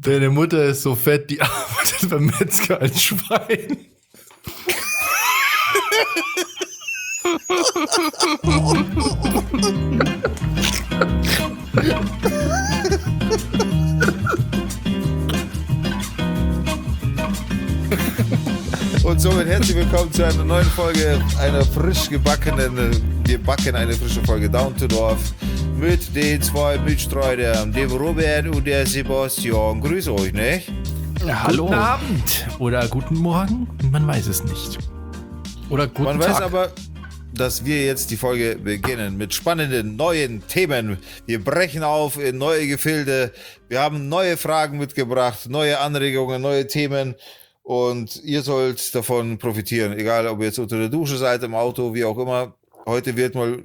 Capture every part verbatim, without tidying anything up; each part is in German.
Deine Mutter ist so fett, die arbeitet beim Metzger als Schwein. Und somit herzlich willkommen zu einer neuen Folge, einer frisch gebackenen, wir backen eine frische Folge Down to Dorf mit den zwei Mitstreitern, dem Robert und der Sebastian. Grüß euch, ne? Ja, hallo. Guten Abend oder guten Morgen, man weiß es nicht. Oder guten Man Tag. weiß aber, dass wir jetzt die Folge beginnen mit spannenden neuen Themen. Wir brechen auf in neue Gefilde, wir haben neue Fragen mitgebracht, neue Anregungen, neue Themen. Und ihr sollt davon profitieren, egal ob ihr jetzt unter der Dusche seid, im Auto, wie auch immer. Heute wird mal...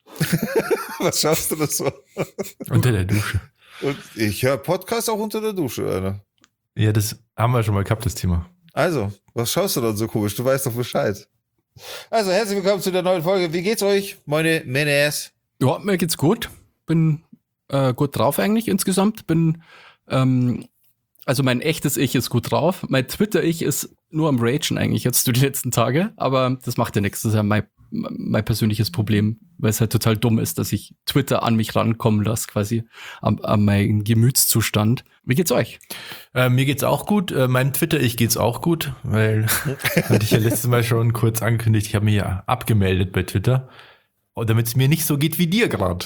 Was schaust du das so? Unter der Dusche. Und ich höre Podcast auch unter der Dusche, Alter. Ja, das haben wir schon mal gehabt, das Thema. Also, was schaust du dann so komisch? Du weißt doch Bescheid. Also, herzlich willkommen zu der neuen Folge. Wie geht's euch, meine Männers? Ja, mir geht's gut. Bin äh, gut drauf eigentlich insgesamt. Bin... Ähm, Also mein echtes Ich ist gut drauf. Mein Twitter-Ich ist nur am Ragen eigentlich jetzt die letzten Tage. Aber das macht ja nichts. Das ist ja mein, mein persönliches Problem, weil es halt total dumm ist, dass ich Twitter an mich rankommen lasse, quasi an, an meinen Gemütszustand. Wie geht's euch? Äh, mir geht's auch gut. Äh, meinem Twitter-Ich geht's auch gut, weil hatte ich ja letztes Mal schon kurz angekündigt, ich habe mich ja abgemeldet bei Twitter, damit es mir nicht so geht wie dir gerade.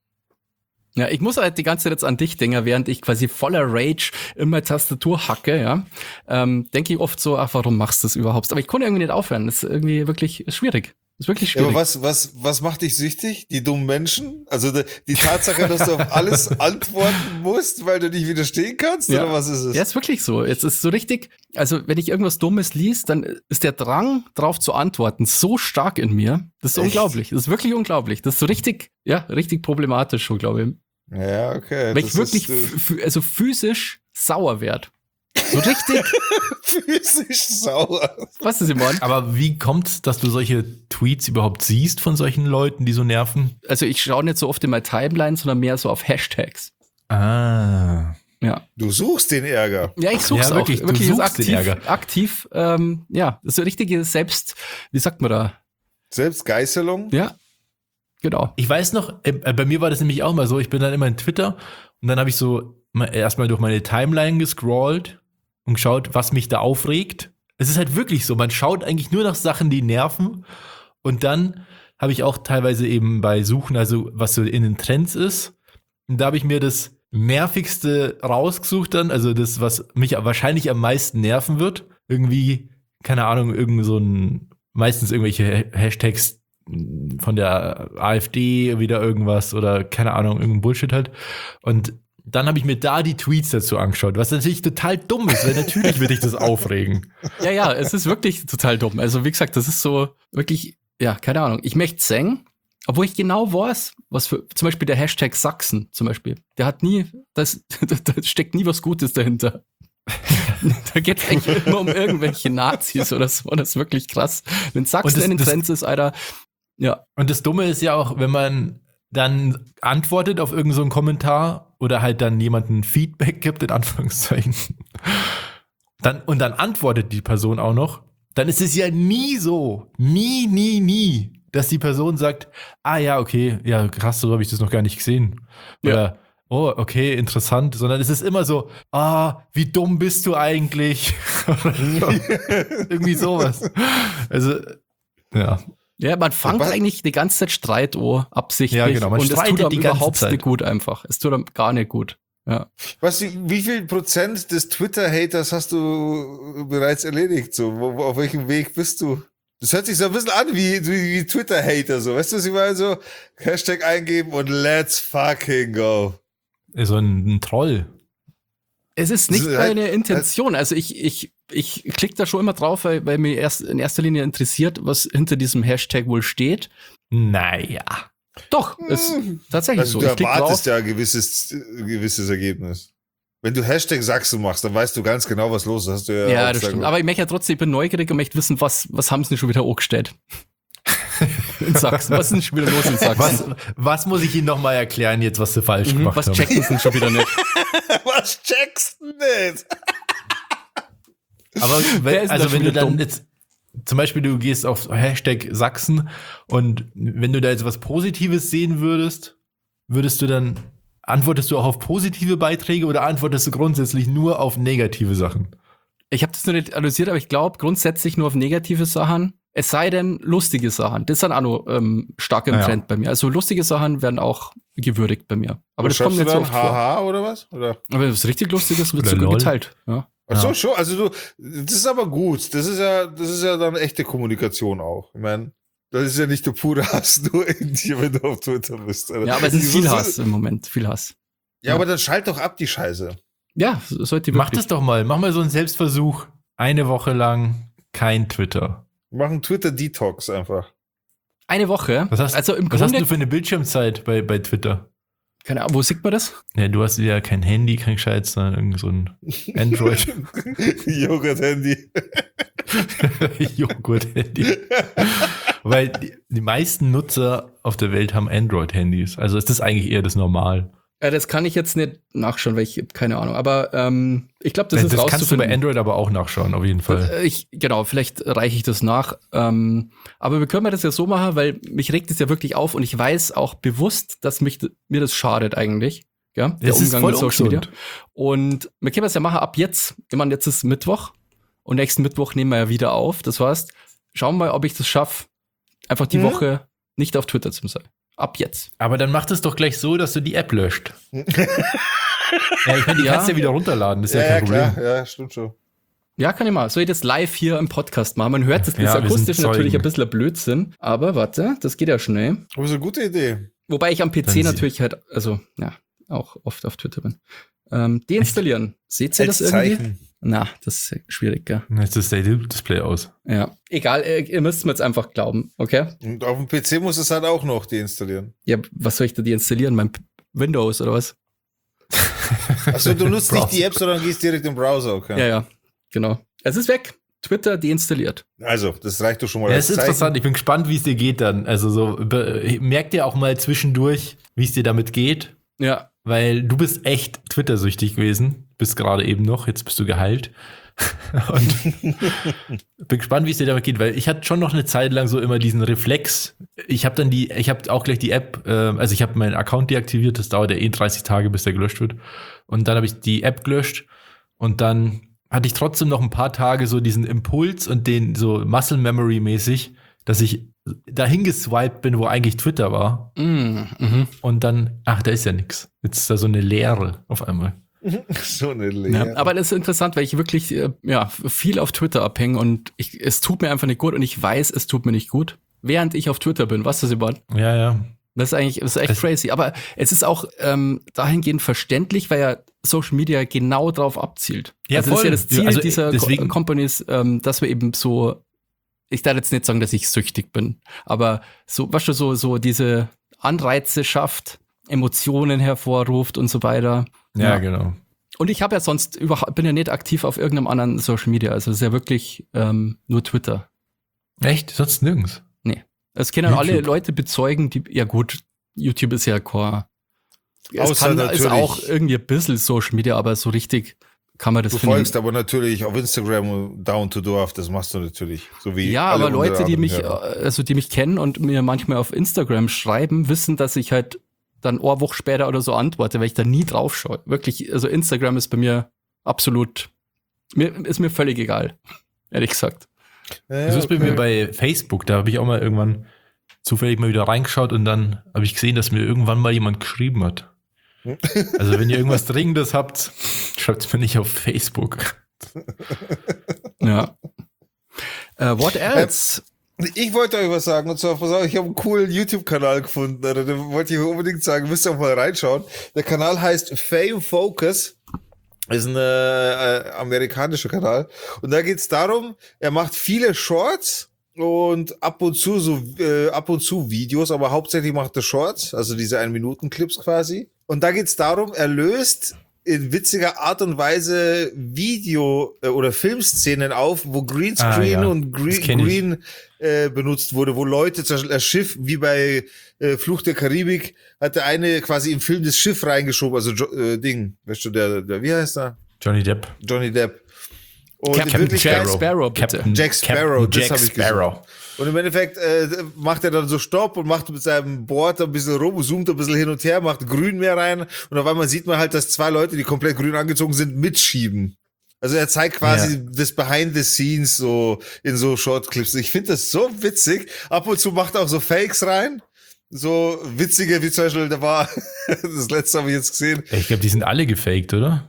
Ja, ich muss halt die ganze Zeit jetzt an dich denken, während ich quasi voller Rage in meine Tastatur hacke, ja. Ähm, denke ich oft so, ach, warum machst du das überhaupt? Aber ich konnte irgendwie nicht aufhören. Das ist irgendwie wirklich schwierig. Das ist wirklich schwierig. Ja, aber was, was, was macht dich süchtig? Die dummen Menschen? Also die, die Tatsache, dass du auf alles antworten musst, weil du nicht widerstehen kannst? Ja. Oder was ist es? Ja, ist wirklich so. Jetzt ist so richtig, also wenn ich irgendwas Dummes liest, dann ist der Drang, drauf zu antworten, so stark in mir. Das ist Echt? unglaublich. Das ist wirklich unglaublich. Das ist so richtig, ja, richtig problematisch schon, glaube ich. Ja, okay. Weil das ich wirklich ist, äh, f- also physisch sauer werd. So richtig, physisch sauer. was ist Simon? Aber wie kommt's, dass du solche Tweets überhaupt siehst von solchen Leuten, die so nerven? Also ich schaue nicht so oft in meine Timeline, sondern mehr so auf Hashtags. Ah. Ja. Du suchst den Ärger. Ja, ich such's Ja, auch. wirklich, du Wirklich ist suchst den aktiv, Ärger. aktiv, ähm, ja, das ist so richtige Selbst, wie sagt man da? Selbstgeißelung? Ja, genau. Ich weiß noch, äh, bei mir war das nämlich auch mal so, ich bin dann immer in Twitter und dann habe ich so mal erstmal durch meine Timeline gescrollt und geschaut, was mich da aufregt. Es ist halt wirklich so, man schaut eigentlich nur nach Sachen, die nerven und dann habe ich auch teilweise eben bei Suchen, also was so in den Trends ist, und da habe ich mir das nervigste rausgesucht dann, also das, was mich wahrscheinlich am meisten nerven wird, irgendwie, keine Ahnung, irgend so ein, meistens irgendwelche Hashtags von der AfD wieder irgendwas oder keine Ahnung, irgendein Bullshit halt. Und dann habe ich mir da die Tweets dazu angeschaut, was natürlich total dumm ist, weil natürlich würde ich das aufregen. Ja, ja, es ist wirklich total dumm. Also wie gesagt, das ist so wirklich, ja, keine Ahnung. Ich möchte sagen, obwohl ich genau weiß, was für, zum Beispiel der Hashtag Sachsen zum Beispiel, der hat nie, das, da steckt nie was Gutes dahinter. Da geht es eigentlich immer um irgendwelche Nazis oder so. Das ist wirklich krass. Wenn Sachsen Und das- in den das- Trends ist, Alter, ja. Und das Dumme ist ja auch, wenn man dann antwortet auf irgendeinen so einen Kommentar oder halt dann jemanden Feedback gibt, in Anführungszeichen, dann, und dann antwortet die Person auch noch, dann ist es ja nie so, nie, nie, nie, dass die Person sagt, ah ja, okay, ja krass, so habe ich das noch gar nicht gesehen. Oder, Ja. oh, okay, interessant, sondern es ist immer so, ah, wie dumm bist du eigentlich? Irgendwie sowas. Also, ja. Ja, man fängt Was? eigentlich die ganze Zeit Streit an, absichtlich. Ja, genau, man und es streitet tut einem die ganze überhaupt Zeit. nicht gut einfach. Es tut einem gar nicht gut. Ja. Was, wie, wie viel Prozent des Twitter-Haters hast du bereits erledigt? So, wo, wo, auf welchem Weg bist du? Das hört sich so ein bisschen an wie, wie, wie Twitter-Hater, so. Weißt du, was ich meine? So, Hashtag eingeben und let's fucking go. So ein, ein Troll. Es ist nicht Das ist halt- meine Intention. Also ich, ich, ich klicke da schon immer drauf, weil, weil mir erst in erster Linie interessiert, was hinter diesem Hashtag wohl steht. Naja. Doch, ist tatsächlich Also so. du Ich klick erwartest drauf. ja ein gewisses, ein gewisses Ergebnis. Wenn du Hashtag Sachsen machst, dann weißt du ganz genau, was los ist. Hast du ja, Ja, auch das gesagt. stimmt. Aber ich möchte ja trotzdem, ich bin neugierig und möchte wissen, was, was haben sie denn schon wieder angestellt. in Sachsen? Was ist denn schon wieder los in Sachsen? Was, was muss ich Ihnen nochmal erklären jetzt, was Sie falsch Mhm, gemacht was haben? checken Sie denn schon wieder nicht? Was checkst du nicht? Aber Wer wenn, ist denn also da wenn schon du wieder dann dumm? jetzt, zum Beispiel du gehst auf Hashtag Sachsen und wenn du da jetzt was Positives sehen würdest, würdest du dann, antwortest du auch auf positive Beiträge oder antwortest du grundsätzlich nur auf negative Sachen? Ich habe das noch nicht analysiert, aber ich glaube grundsätzlich nur auf negative Sachen. Es sei denn lustige Sachen. Das ist dann auch noch ähm, stark im Ja. Trend bei mir. Also lustige Sachen werden auch gewürdigt bei mir. Aber Was das kommt schreibst nicht du so dann? oft vor. Haha oder was? Oder? Aber was richtig Lustiges wird Oder sogar lol. geteilt. Ja. Ach so, Ja. schon. Also du, das ist aber gut. Das ist ja, das ist ja dann echte Kommunikation auch. Ich meine, das ist ja nicht der pure Hass nur in dir, wenn du auf Twitter bist. Alter. ja, aber es ist viel So- Hass im Moment. Viel Hass. Ja, aber dann schalt doch ab die Scheiße. Ja, sollte Mach wirklich. das doch mal, mach mal so einen Selbstversuch. Eine Woche lang kein Twitter. Mach einen Twitter-Detox einfach. Eine Woche. Was hast, also im was hast Grunde, du für eine Bildschirmzeit bei, bei Twitter? keine Ahnung, wo sieht man das? Ja, du hast ja kein Handy, kein Gescheites, sondern irgend so ein Android. Joghurt-Handy. Joghurt-Handy. Weil die, die meisten Nutzer auf der Welt haben Android-Handys. Also ist das eigentlich eher das Normal. Ja, das kann ich jetzt nicht nachschauen, weil ich keine Ahnung. Aber ähm, ich glaube, das Das, ist das kannst du rauszufinden. bei Android aber auch nachschauen, auf jeden Fall. Äh, Ich, genau, vielleicht reiche ich das nach. Ähm, aber wir können wir das ja so machen, weil mich regt es ja wirklich auf und ich weiß auch bewusst, dass mich, mir das schadet eigentlich. Ja, der Das ist Umgang voll mit Social Media. ungesund. Und wir können das ja machen ab jetzt. Ich meine, jetzt ist Mittwoch und nächsten Mittwoch nehmen wir ja wieder auf. Das heißt, schauen wir mal, ob ich das schaffe, einfach die Mhm. Woche nicht auf Twitter zu sein. Ab jetzt. Aber dann mach das doch gleich so, dass du die App löscht. ja, ich meine, die Ja. kannst du ja wieder runterladen, das ist ja, Ja, ja, kein klar. Problem. Ja, stimmt schon. Ja, kann ich mal. Soll ich das live hier im Podcast machen? Man hört das, das Ja, ist wir akustisch sind Zeugen. natürlich ein bisschen ein Blödsinn. Aber warte, das geht ja schnell. Aber ist eine gute Idee. Wobei ich am P C Dann sie- natürlich halt, also, ja, auch oft auf Twitter bin. Ähm, deinstallieren. Seht ihr das Als irgendwie? Zeichen. Na, das ist schwierig, gell? Jetzt ist das Display aus. Ja. Egal, äh, ihr müsst mir jetzt einfach glauben, okay? Und auf dem P C muss es halt auch noch deinstallieren. Ja, was soll ich da deinstallieren? Mein P- Windows oder was? Achso, du nutzt nicht Browser. die App, sondern gehst direkt im Browser, okay? Ja, ja, genau. Es ist weg. Twitter deinstalliert. Also, das reicht doch schon mal Ja, als es ist Zeichen. interessant. Ich bin gespannt, wie es dir geht dann. Also so, be- merkt ihr auch mal zwischendurch, wie es dir damit geht? Ja. Weil du bist echt Twitter-süchtig gewesen. Bist gerade eben noch. Jetzt bist du geheilt. Und bin gespannt, wie es dir damit geht, weil ich hatte schon noch eine Zeit lang so immer diesen Reflex. Ich habe dann die, ich habe auch gleich die App, äh, also ich habe meinen Account deaktiviert, das dauert ja eh dreißig Tage, bis der gelöscht wird. Und dann habe ich die App gelöscht und dann hatte ich trotzdem noch ein paar Tage so diesen Impuls und den so Muscle Memory mäßig, dass ich dahin geswiped bin, wo eigentlich Twitter war. Mm, mhm. Und dann, ach, da ist ja nix. Jetzt ist da so eine Leere auf einmal. So eine Ja, Leere. aber das ist interessant, weil ich wirklich äh, ja, viel auf Twitter abhänge und ich, es tut mir einfach nicht gut und ich weiß, es tut mir nicht gut, während ich auf Twitter bin. Weißt du, Simon? Ja, ja. Das ist eigentlich, das ist echt Das- crazy. Aber es ist auch ähm, dahingehend verständlich, weil ja Social Media genau drauf abzielt. Ja, also das ist voll. ja das Ziel Also, dieser deswegen- Co Companies, ähm, dass wir eben so, ich darf jetzt nicht sagen, dass ich süchtig bin, aber so, weißt du, so, so diese Anreize schafft, Emotionen hervorruft und so weiter. Ja, Ja. genau. Und ich habe ja sonst überhaupt, bin ja nicht aktiv auf irgendeinem anderen Social Media. Also es ist ja wirklich ähm, nur Twitter. Echt? Sonst nirgends. Es können alle YouTube. Leute bezeugen, die, ja gut, YouTube ist ja kein, es Außer kann, ist natürlich- auch irgendwie ein bisschen Social Media, aber so richtig kann man das Du finden. folgst aber natürlich auf Instagram Down to Dorf, das machst du natürlich. So wie Ja, alle aber Leute, unsere die anderen mich, Hörer. also die mich kennen und mir manchmal auf Instagram schreiben, wissen, dass ich halt dann eine Woche später oder so antworte, weil ich da nie drauf schaue. Wirklich, also Instagram ist bei mir absolut, mir, ist mir völlig egal, ehrlich gesagt. Ja, Das ist bei okay. mir bei Facebook, da habe ich auch mal irgendwann zufällig mal wieder reingeschaut und dann habe ich gesehen, dass mir irgendwann mal jemand geschrieben hat. Also wenn ihr irgendwas Dringendes habt, schreibt es mir nicht auf Facebook. Ja. Äh, what else? Ich wollte euch was sagen, und zwar, pass auf, ich habe einen coolen YouTube-Kanal gefunden, Alter, den wollte ich unbedingt sagen, müsst ihr auch mal reinschauen. Der Kanal heißt Fame Focus, ist ein äh, amerikanischer Kanal, und da geht's darum, er macht viele Shorts und ab und zu so äh, ab und zu Videos, aber hauptsächlich macht er Shorts, also diese ein Minuten Clips quasi. Und da geht's darum, er löst in witziger Art und Weise Video- äh, oder Filmszenen auf, wo Greenscreen Ah, ja. und Green, Das kenn ich. Green äh, benutzt wurde, wo Leute, zum Beispiel das Schiff, wie bei äh, Fluch der Karibik, hat der eine quasi im Film das Schiff reingeschoben, also jo äh, Ding, weißt du, der, der, wie heißt er? Johnny Depp. Johnny Depp. Und in Captain Wirklichkeit, Jack Sparrow, bitte. Captain, Jack Sparrow, Captain das Jack hab ich Sparrow. und im Endeffekt äh, macht er dann so Stopp und macht mit seinem Board ein bisschen rum, zoomt ein bisschen hin und her, macht Grün mehr rein und auf einmal sieht man halt, dass zwei Leute, die komplett grün angezogen sind, mitschieben. Also er zeigt quasi Ja. das Behind the Scenes so in so Shortclips. Ich finde das so witzig. Ab und zu macht er auch so Fakes rein. So witzige, wie zum Beispiel, da war, das letzte habe ich jetzt gesehen. Ich glaube, die sind alle gefaked, oder?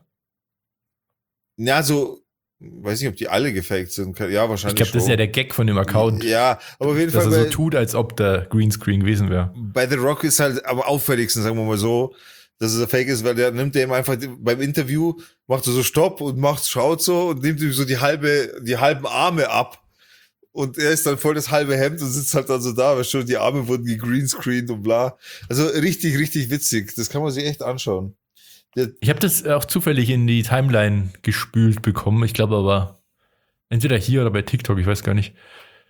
Ja, so, weiß nicht, ob die alle gefaked sind. Ja, Ich wahrscheinlich glaube, das ist schon. ja der Gag von dem Account, Ja, aber auf jeden dass Fall er so bei, tut, als ob der Greenscreen gewesen wäre. bei The Rock ist halt am auffälligsten, sagen wir mal so, dass es ein Fake ist, weil der nimmt dem einfach beim Interview, macht er so Stopp und macht, schaut so und nimmt ihm so die halbe, die halben Arme ab. Und er ist dann voll das halbe Hemd und sitzt halt dann so da, weil schon die Arme wurden gegreenscreened und bla. Also richtig, richtig witzig. Das kann man sich echt anschauen. Der, Ich habe das auch zufällig in die Timeline gespült bekommen. Ich glaube aber, entweder hier oder bei TikTok, ich weiß gar nicht.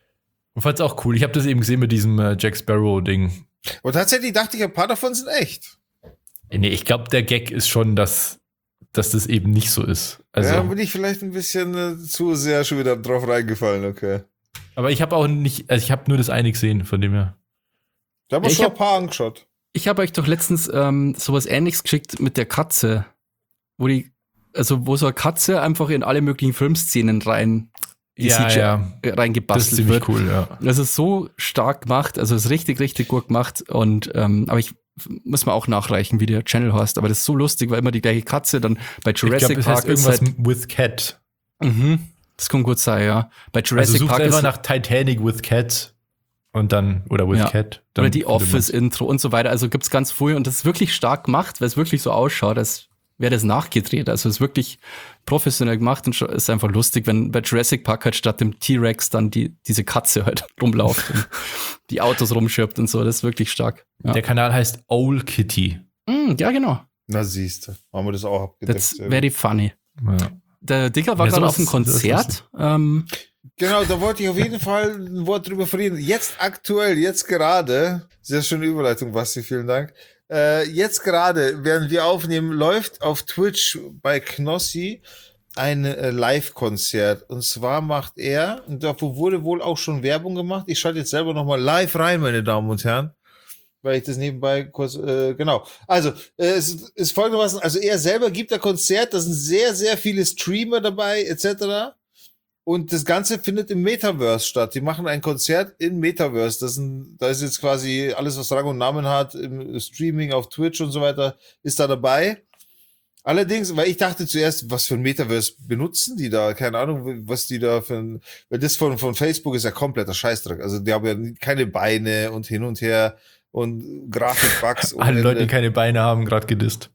Und fand's auch cool. Ich habe das eben gesehen mit diesem äh, Jack Sparrow-Ding. und tatsächlich dachte ich, ein paar davon sind echt. Nee, ich glaube, der Gag ist schon, dass, dass das eben nicht so ist. Also, Ja, bin ich vielleicht ein bisschen äh, zu sehr schon wieder drauf reingefallen, okay. aber ich habe auch nicht, also ich habe nur das eine gesehen, von dem her. Da haben wir Ja, ich schon hab- ein paar angeschaut. Ich habe euch doch letztens ähm, sowas Ähnliches geschickt mit der Katze, wo die, also wo so eine Katze einfach in alle möglichen Filmszenen rein, die Ja, C G I ja. Das ist reingebastelt ziemlich wird. cool, ja. Das ist so stark gemacht, also es ist richtig, richtig gut gemacht. Und ähm, aber ich muss mal auch nachreichen, wie der Channel heißt. Aber das ist so lustig, weil immer die gleiche Katze dann bei Ich Jurassic glaube, es Park heißt ist irgendwas halt, with Cat. mhm, das kann gut sein, ja. Bei Also Jurassic sucht Park einfach ist nach Titanic with Cat und dann, oder with Ja. Cat. Dann oder die findet man's. Office-Intro und so weiter. Also gibt's ganz früh und das ist wirklich stark gemacht, weil es wirklich so ausschaut, als wäre das nachgedreht. Also es ist wirklich professionell gemacht und scho- ist einfach lustig, wenn bei Jurassic Park halt statt dem T-Rex dann die, diese Katze halt rumläuft und die Autos rumschirbt und so. Das ist wirklich stark. Ja, Der Kanal heißt Owl Kitty. Mm, ja genau. Na siehst du, haben wir das auch abgedeckt. That's Sehr very funny. Ja. Der Dicker war Ja, gerade sowas- auf einem sowas Konzert. lustig. Ähm, Genau, da wollte ich auf jeden Fall ein Wort drüber verlieren. Jetzt aktuell, jetzt gerade, sehr schöne Überleitung, Basti, vielen Dank. Äh, jetzt gerade, während wir aufnehmen, läuft auf Twitch bei Knossi ein äh, Live-Konzert. Und zwar macht er, und dafür wurde wohl auch schon Werbung gemacht, ich schalte jetzt selber nochmal live rein, meine Damen und Herren, weil ich das nebenbei kurz, äh, genau. Also, äh, es ist folgendermaßen, also er selber gibt ein Konzert, da sind sehr, sehr viele Streamer dabei, et cetera. Und das Ganze findet im Metaverse statt. Die machen ein Konzert im Metaverse. Das sind, da ist jetzt quasi alles, was Rang und Namen hat, im Streaming auf Twitch und so weiter, ist da dabei. Allerdings, weil ich dachte zuerst, was für ein Metaverse benutzen die da? Keine Ahnung, was die da für ein, weil das von, von Facebook ist ja kompletter Scheißdreck. Also die haben ja keine Beine und hin und her und Grafikbugs. und Alle Leute, die Ende. keine Beine haben, gerade gedisst.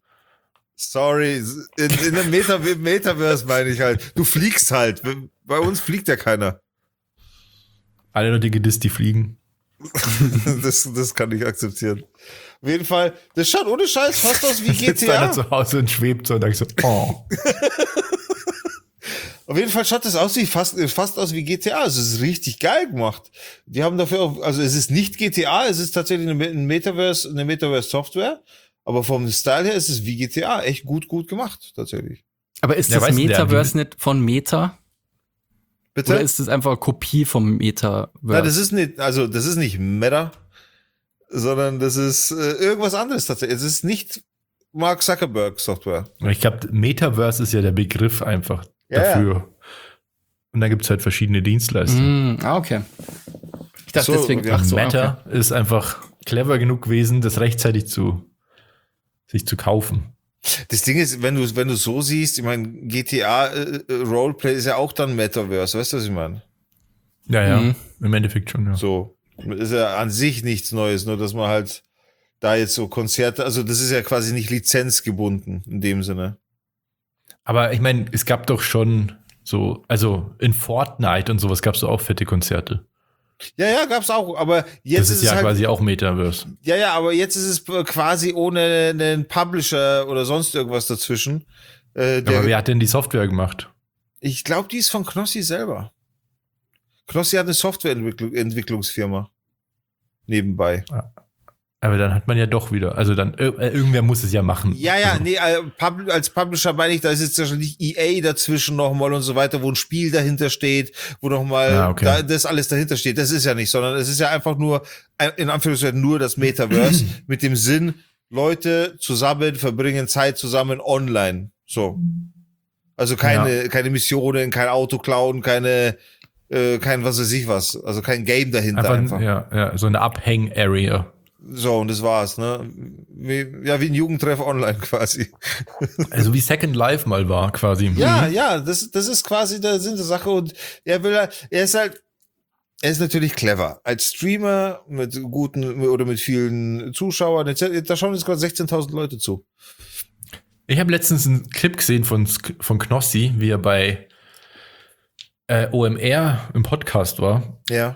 Sorry, in, in der Meta Metaverse meine ich halt. Du fliegst halt. Bei uns fliegt ja keiner. Alle Leute gedisst, die fliegen. Das, das kann ich akzeptieren. Auf jeden Fall, das schaut ohne Scheiß fast aus wie G Sitzt T einer A. zu Hause und schwebt so und denkt so, oh. Auf jeden Fall schaut das aus wie fast, fast aus wie G T A. Also es ist richtig geil gemacht. Die haben dafür auch, also es ist nicht G T A, es ist tatsächlich eine, ein Metaverse, eine Metaverse-Software. Aber vom Style her ist es wie G T A. Echt gut, gut gemacht, tatsächlich. aber ist Ja, das weiß denn der, Metaverse wie- nicht von Meta? Bitte? Oder ist das einfach eine Kopie vom Metaverse? Nein, das ist nicht, also das ist nicht Meta, sondern das ist äh, irgendwas anderes tatsächlich. Es ist nicht Mark Zuckerberg Software. Ich glaube, Metaverse ist ja der Begriff einfach Ja, dafür. Und dann gibt es halt verschiedene Dienstleister. Mm, ah, okay. Ich dachte So, deswegen, ja. ach so, Meta okay. ist einfach clever genug gewesen, das rechtzeitig zu sich zu kaufen. Das Ding ist, wenn du wenn du so siehst, ich meine, G T A äh, äh, Roleplay ist ja auch dann Metaverse, weißt du, was ich meine? Ja, ja, Mhm. im Endeffekt schon, ja. So, ist ja an sich nichts Neues, nur dass man halt da jetzt so Konzerte, also das ist ja quasi nicht lizenzgebunden in dem Sinne. Aber ich meine, es gab doch schon so, also in Fortnite und sowas gab es auch fette Konzerte. Ja, ja, gab's auch, aber jetzt Das ist, ist ja es halt, quasi auch Metaverse. ja, ja, aber jetzt ist es quasi ohne einen Publisher oder sonst irgendwas dazwischen. Äh, der, Aber wer hat denn die Software gemacht? ich glaube, die ist von Knossi selber. Knossi hat eine Softwareentwicklungsfirma nebenbei. Aber dann hat man ja doch wieder, also dann, äh, irgendwer muss es ja machen. Ja, ja, also, nee, äh, Pub- als Publisher meine ich, da ist jetzt wahrscheinlich E A dazwischen nochmal und so weiter, wo ein Spiel dahinter steht, wo nochmal Ah, okay. da, das alles dahinter steht. Das ist ja nicht, sondern es ist ja einfach nur, äh, in Anführungszeichen nur das Metaverse mit dem Sinn, Leute zusammen verbringen Zeit zusammen online. So. Also keine, Ja. keine Missionen, kein Auto klauen, keine, äh, kein was weiß ich was. Also kein Game dahinter einfach, einfach. Ja, ja, so eine Abhäng-Area. So, und das war's, ne? Wie, ja, wie ein Jugendtreff online quasi. Also wie Second Life mal war, quasi. Ja, Mhm. ja, das, das ist quasi der Sinn der Sache und er will, er ist halt, er ist natürlich clever. Als Streamer mit guten oder mit vielen Zuschauern, da schauen jetzt gerade sechzehntausend Leute zu. Ich habe letztens einen Clip gesehen von, Sk- von Knossi, wie er bei äh, O M R im Podcast war. Ja,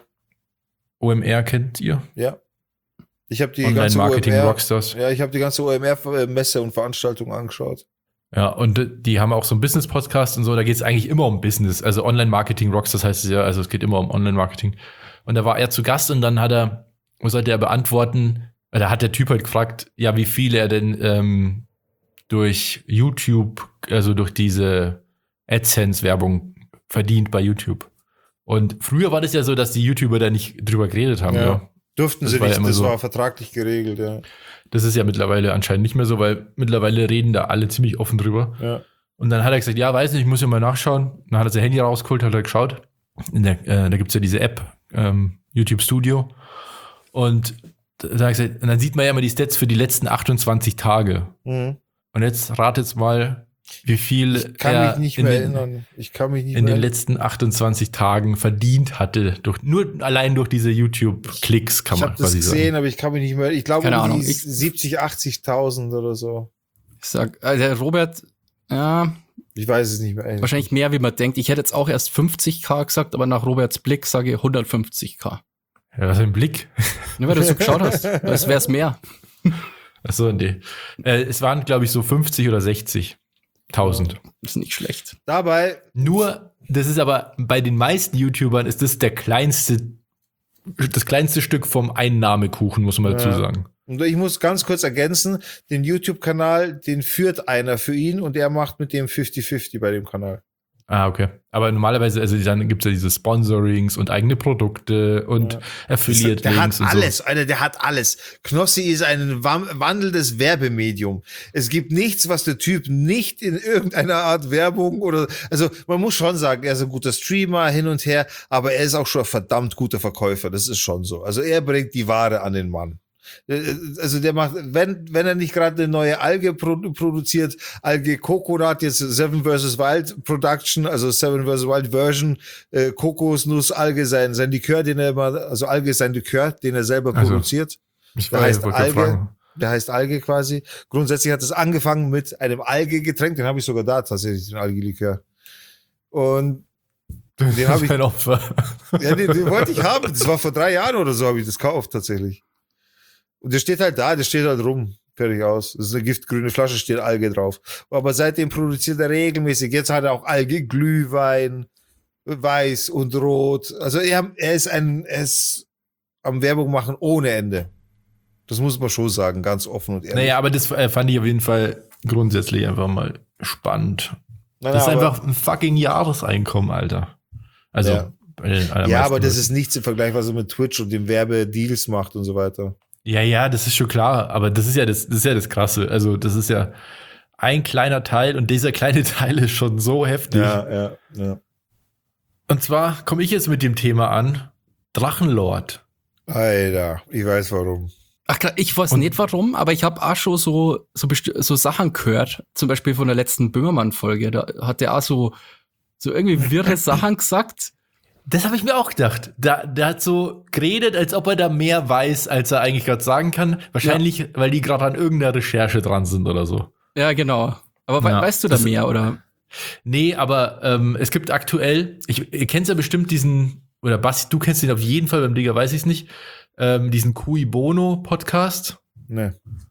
O M R kennt ihr? ja. Ich habe die ganze Online-Marketing O M R, Rockstars. ja, ich habe die ganze O M R-Messe und Veranstaltung angeschaut. Ja, und äh, die haben auch so einen Business-Podcast und so, da geht es eigentlich immer um Business. Also Online-Marketing Rockstars heißt es ja, also es geht immer um Online-Marketing. Und da war er zu Gast und dann hat er, was sollte er beantworten? Weil da hat der Typ halt gefragt, ja, wie viel er denn ähm, durch YouTube, also durch diese AdSense-Werbung verdient bei YouTube. Und früher war das ja so, dass die YouTuber da nicht drüber geredet haben. Ja. Ja. Durften Das sie war ja nicht, immer das so. war vertraglich geregelt, ja. Das ist ja mittlerweile anscheinend nicht mehr so, weil mittlerweile reden da alle ziemlich offen drüber. Ja. Und dann hat er gesagt, ja, weiß nicht, ich muss ja mal nachschauen. Dann hat er sein Handy rausgeholt, hat er geschaut. In der, äh, da gibt es ja diese App, ähm, YouTube Studio. Und, da hat er gesagt, und dann sieht man ja immer die Stats für die letzten achtundzwanzig Tage. Mhm. Und jetzt ratet mal, wie viel Ich kann er mich nicht in, mehr den, erinnern. Ich kann mich nicht in mehr den erinnern. letzten achtundzwanzig Tagen verdient hatte. Durch, nur allein durch diese YouTube-Klicks kann Ich man habe das quasi gesehen, sagen. aber ich kann mich nicht mehr. Ich glaube, Keine um Ahnung, die ich- siebzig, achtzigtausend oder so. Ich sag, also der Robert, ja, Ich weiß es nicht mehr. wahrscheinlich mehr, wie man denkt. Ich hätte jetzt auch erst fünfzigtausend gesagt, aber nach Roberts Blick sage ich hundertfünfzigtausend. Ja, was für ein Blick. Nur weil du so geschaut hast. Das wäre es mehr. Achso, nee. Äh, es waren, glaube ich, so fünfzig oder sechzigtausend. Ist nicht schlecht. Dabei, Nur, das ist aber bei den meisten YouTubern ist das der kleinste, das kleinste Stück vom Einnahmekuchen, muss man dazu Ja. sagen. und ich muss ganz kurz ergänzen, den YouTube-Kanal, den führt einer für ihn und er macht mit dem fünfzig fünfzig bei dem Kanal. Ah, okay. Aber normalerweise, also dann gibt es ja diese Sponsorings und eigene Produkte und Ja. Affiliate-Links Der hat und alles, so. Alter, der hat alles. Knossi ist ein wam- wandelndes Werbemedium. Es gibt nichts, was der Typ nicht in irgendeiner Art Werbung oder, also man muss schon sagen, er ist ein guter Streamer hin und her, aber er ist auch schon ein verdammt guter Verkäufer. Das ist schon so. Also er bringt die Ware an den Mann. Also der macht, wenn, wenn er nicht gerade eine neue Alge produ- produziert, Alge Coconut, jetzt Seven versus. Wild Production, also Seven versus. Wild Version, äh, Kokosnussalge, sein, sein Likör, den er immer, also Alge ist sein Likör, den er selber Also, produziert. Ich Der war- heißt wollte gerade Alge. fragen. Der heißt Alge quasi. Grundsätzlich hat es angefangen mit einem Alge-Getränk, den habe ich sogar da tatsächlich, den Alge-Likör. Und den habe ich, Ein Opfer. ja, den, den wollte ich haben. Das war vor drei Jahren oder so, habe ich das gekauft tatsächlich. Und der steht halt da, der steht halt rum. Fertig aus. Das ist eine giftgrüne Flasche, steht Alge drauf. Aber seitdem produziert er regelmäßig. Jetzt hat er auch Alge, Glühwein, weiß und rot. Also er, er ist ein, er ist am Werbung machen ohne Ende. Das muss man schon sagen, ganz offen und ehrlich. Naja, aber das äh, fand ich auf jeden Fall grundsätzlich einfach mal spannend. Nein, Das ist aber- einfach ein fucking Jahreseinkommen, Alter. Also, Ja. bei den allermeisten Ja, aber das Leuten. ist nichts im Vergleich, was er mit Twitch und dem Werbedeals macht und so weiter. Ja, ja, das ist schon klar, aber das ist ja das, das ist ja das Krasse. Also, das ist ja ein kleiner Teil und dieser kleine Teil ist schon so heftig. ja, ja. Und zwar komme ich jetzt mit dem Thema an: Drachenlord. Alter, ich weiß warum. Ach klar, ich weiß Und- nicht warum, aber ich habe auch schon so, so, besti- so Sachen gehört, zum Beispiel von der letzten Böhmermann-Folge. Da hat der auch so, so irgendwie wirre Sachen gesagt. Das habe ich mir auch gedacht. Da, der hat so geredet, als ob er da mehr weiß, als er eigentlich gerade sagen kann. Wahrscheinlich, weil die gerade an irgendeiner Recherche dran sind oder so. Ja, genau. Aber we Ja, weißt du da das- mehr, oder? Nee, aber ähm, es gibt aktuell, ich, ihr kennt ja bestimmt diesen, oder Basti, du kennst ihn auf jeden Fall, beim Digger weiß ich es nicht, ähm, diesen Cui Bono Podcast. Ne.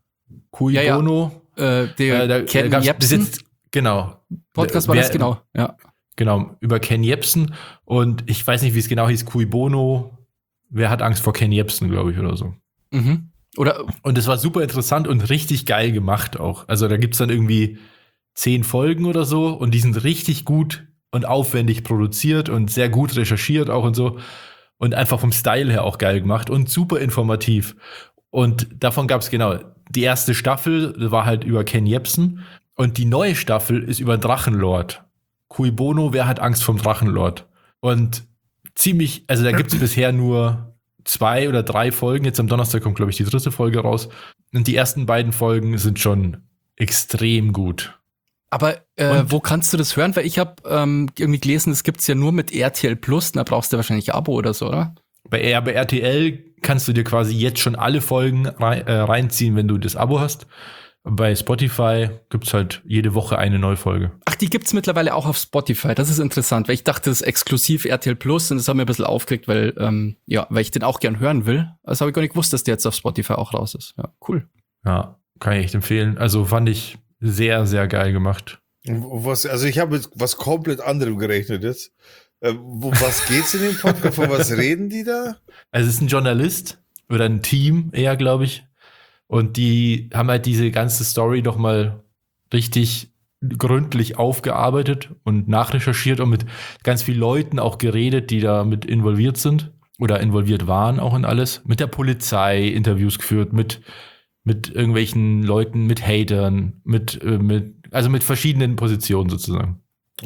Cui Ja, ja. Bono. Äh, der Äh, da, Ken da gab's bis Jebsen jetzt, genau. Podcast war Wer- das, genau. Ja. Genau, über Ken Jebsen. Und ich weiß nicht, wie es genau hieß, Cui Bono. Wer hat Angst vor Ken Jebsen, glaube ich, oder so. Mhm. Oder Und es war super interessant und richtig geil gemacht auch. Also da gibt es dann irgendwie zehn Folgen oder so und die sind richtig gut und aufwendig produziert und sehr gut recherchiert auch und so. Und einfach vom Style her auch geil gemacht und super informativ. Und davon gab es genau, die erste Staffel war halt über Ken Jebsen und die neue Staffel ist über Drachenlord. Cui Bono, wer hat Angst vom Drachenlord? Und ziemlich, also da gibt es bisher nur zwei oder drei Folgen. Jetzt am Donnerstag kommt, glaube ich, die dritte Folge raus. Und die ersten beiden Folgen sind schon extrem gut. Aber äh, Und- wo kannst du das hören? Weil ich habe ähm, irgendwie gelesen, das gibt's ja nur mit R T L Plus. Da brauchst du wahrscheinlich ein Abo oder so, oder? Bei, R- bei R T L kannst du dir quasi jetzt schon alle Folgen rei äh, reinziehen, wenn du das Abo hast. Bei Spotify gibt es halt jede Woche eine neue Folge. Ach, die gibt's mittlerweile auch auf Spotify. Das ist interessant, weil ich dachte, das ist exklusiv R T L Plus und das hat mir ein bisschen aufgeregt, weil, ähm, ja, weil ich den auch gern hören will. Also habe ich gar nicht gewusst, dass der jetzt auf Spotify auch raus ist. Ja, cool. Ja, kann ich echt empfehlen. Also fand ich sehr, sehr geil gemacht. Was, also ich habe mit was komplett anderem gerechnet jetzt. Äh, wo, was geht's in dem Podcast? Von was reden die da? Also es ist ein Journalist oder ein Team eher, glaube ich. Und die haben halt diese ganze Story doch mal richtig gründlich aufgearbeitet und nachrecherchiert und mit ganz vielen Leuten auch geredet, die da mit involviert sind oder involviert waren auch in alles. Mit der Polizei Interviews geführt, mit, mit irgendwelchen Leuten, mit Hatern, mit, äh, mit, also mit verschiedenen Positionen sozusagen.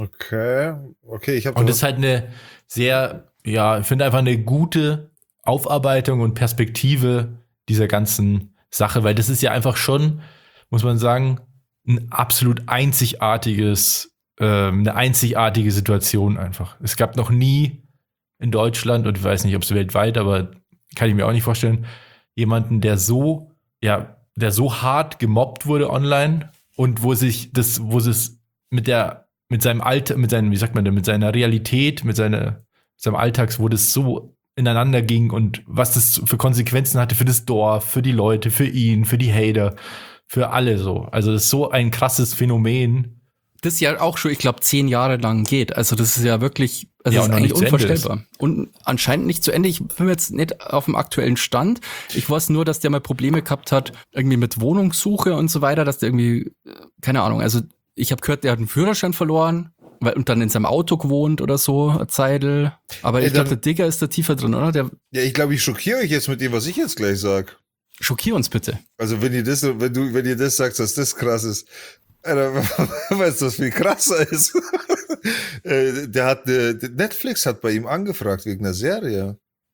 Okay, okay, ich habe Und das ist halt eine sehr, ja, ich finde einfach eine gute Aufarbeitung und Perspektive dieser ganzen Sache, weil das ist ja einfach schon, muss man sagen, ein absolut einzigartiges, ähm, eine einzigartige Situation einfach. Es gab noch nie in Deutschland, und ich weiß nicht, ob es weltweit, aber kann ich mir auch nicht vorstellen, jemanden, der so, ja, der so hart gemobbt wurde online und wo sich das, wo es mit der, mit seinem Alter, mit seinem, wie sagt man denn, mit seiner Realität, mit seiner, mit seinem Alltags, wo das so ineinander ging und was das für Konsequenzen hatte für das Dorf, für die Leute, für ihn, für die Hater, für alle so. Also das ist so ein krasses Phänomen. Das ja auch schon, ich glaube, zehn Jahre lang geht. Also das ist ja wirklich, also Ja, das und ist noch eigentlich nicht zu Ende unvorstellbar. Und anscheinend nicht zu Ende. Ich bin mir jetzt nicht auf dem aktuellen Stand. Ich weiß nur, dass der mal Probleme gehabt hat, irgendwie mit Wohnungssuche und so weiter, dass der irgendwie, äh, keine Ahnung, also ich habe gehört, der hat einen Führerschein verloren weil, und dann in seinem Auto gewohnt oder so, eine Zeitl. Aber Ey, ich glaube, dann- der Digger ist da tiefer drin, oder? Der Ja, ich glaube, ich schockiere euch jetzt mit dem, was ich jetzt gleich sag. schockier uns bitte. Also wenn ihr das, wenn du, wenn ihr das sagst, dass das krass ist, Alter, weißt du, was viel krasser ist? Äh, der hat, äh, Netflix hat bei ihm angefragt wegen einer Serie.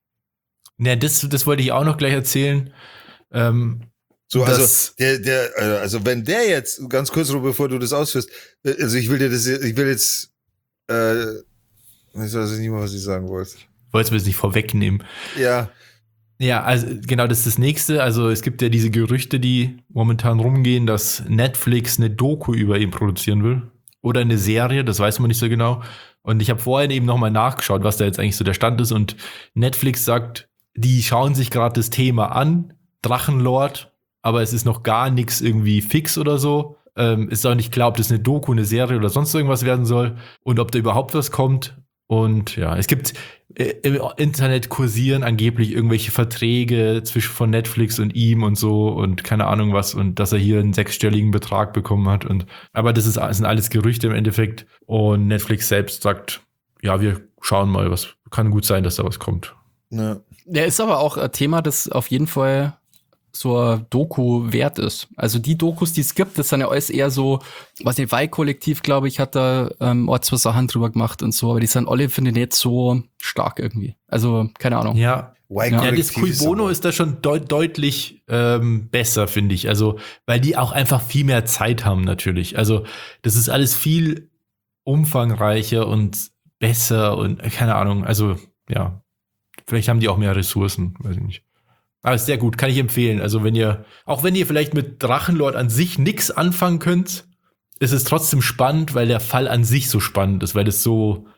Ne, das, das wollte ich auch noch gleich erzählen. Ähm, So, also das- der, der, äh, also wenn der jetzt, ganz kurz noch bevor du das ausführst, äh, also ich will dir das, ich will jetzt, äh, ich weiß nicht mal, was ich sagen wollte. wollte es mir jetzt nicht vorwegnehmen. Ja, Ja, also genau, das ist das Nächste. Also es gibt ja diese Gerüchte, die momentan rumgehen, dass Netflix eine Doku über ihn produzieren will. Oder eine Serie, das weiß man nicht so genau. Und ich habe vorhin eben nochmal nachgeschaut, was da jetzt eigentlich so der Stand ist. Und Netflix sagt, die schauen sich gerade das Thema an, Drachenlord, aber es ist noch gar nichts irgendwie fix oder so. Ähm, ist auch nicht klar, ob das eine Doku, eine Serie oder sonst irgendwas werden soll und ob da überhaupt was kommt. Und ja, es gibt äh, im Internet kursieren angeblich irgendwelche Verträge zwischen von Netflix und ihm und so und keine Ahnung was und dass er hier einen sechsstelligen Betrag bekommen hat und aber das ist das sind alles Gerüchte im Endeffekt und Netflix selbst sagt, ja, wir schauen mal, was kann gut sein, dass da was kommt. ne. Der ist aber auch ein Thema, das auf jeden Fall so ein Doku wert ist. Also die Dokus, die es gibt, das sind ja alles eher so, was nicht, Weih-Kollektiv, glaube ich, hat da ähm, auch zwei Sachen drüber gemacht und so, aber die sind alle, finde ich, nicht so stark irgendwie. Also, keine Ahnung. Ja, Y ja, das Kollektiv Cui Bono aber- ist da schon deut deutlich ähm, besser, finde ich. Also, weil die auch einfach viel mehr Zeit haben, natürlich. Also, das ist alles viel umfangreicher und besser und äh, keine Ahnung. Also, ja, vielleicht haben die auch mehr Ressourcen, weiß ich nicht. Aber ist sehr gut, kann ich empfehlen. Also, wenn ihr, auch wenn ihr vielleicht mit Drachenlord an sich nichts anfangen könnt, ist es trotzdem spannend, weil der Fall an sich so spannend ist, weil es so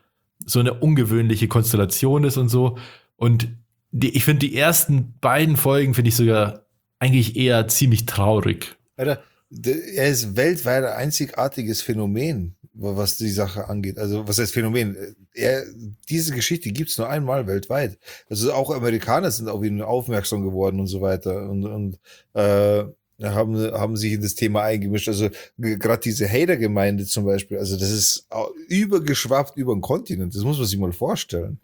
so eine ungewöhnliche Konstellation ist und so. Und die, ich finde, die ersten beiden Folgen finde ich sogar eigentlich eher ziemlich traurig. Alter, er ist weltweit ein einzigartiges Phänomen, was die Sache angeht. Also, was heißt Phänomen? Er, diese Geschichte gibt's nur einmal weltweit. Also auch Amerikaner sind auf ihn aufmerksam geworden und so weiter und, und äh, haben, haben sich in das Thema eingemischt. Also gerade diese Hater-Gemeinde zum Beispiel, also das ist übergeschwappt über den Kontinent. Das muss man sich mal vorstellen.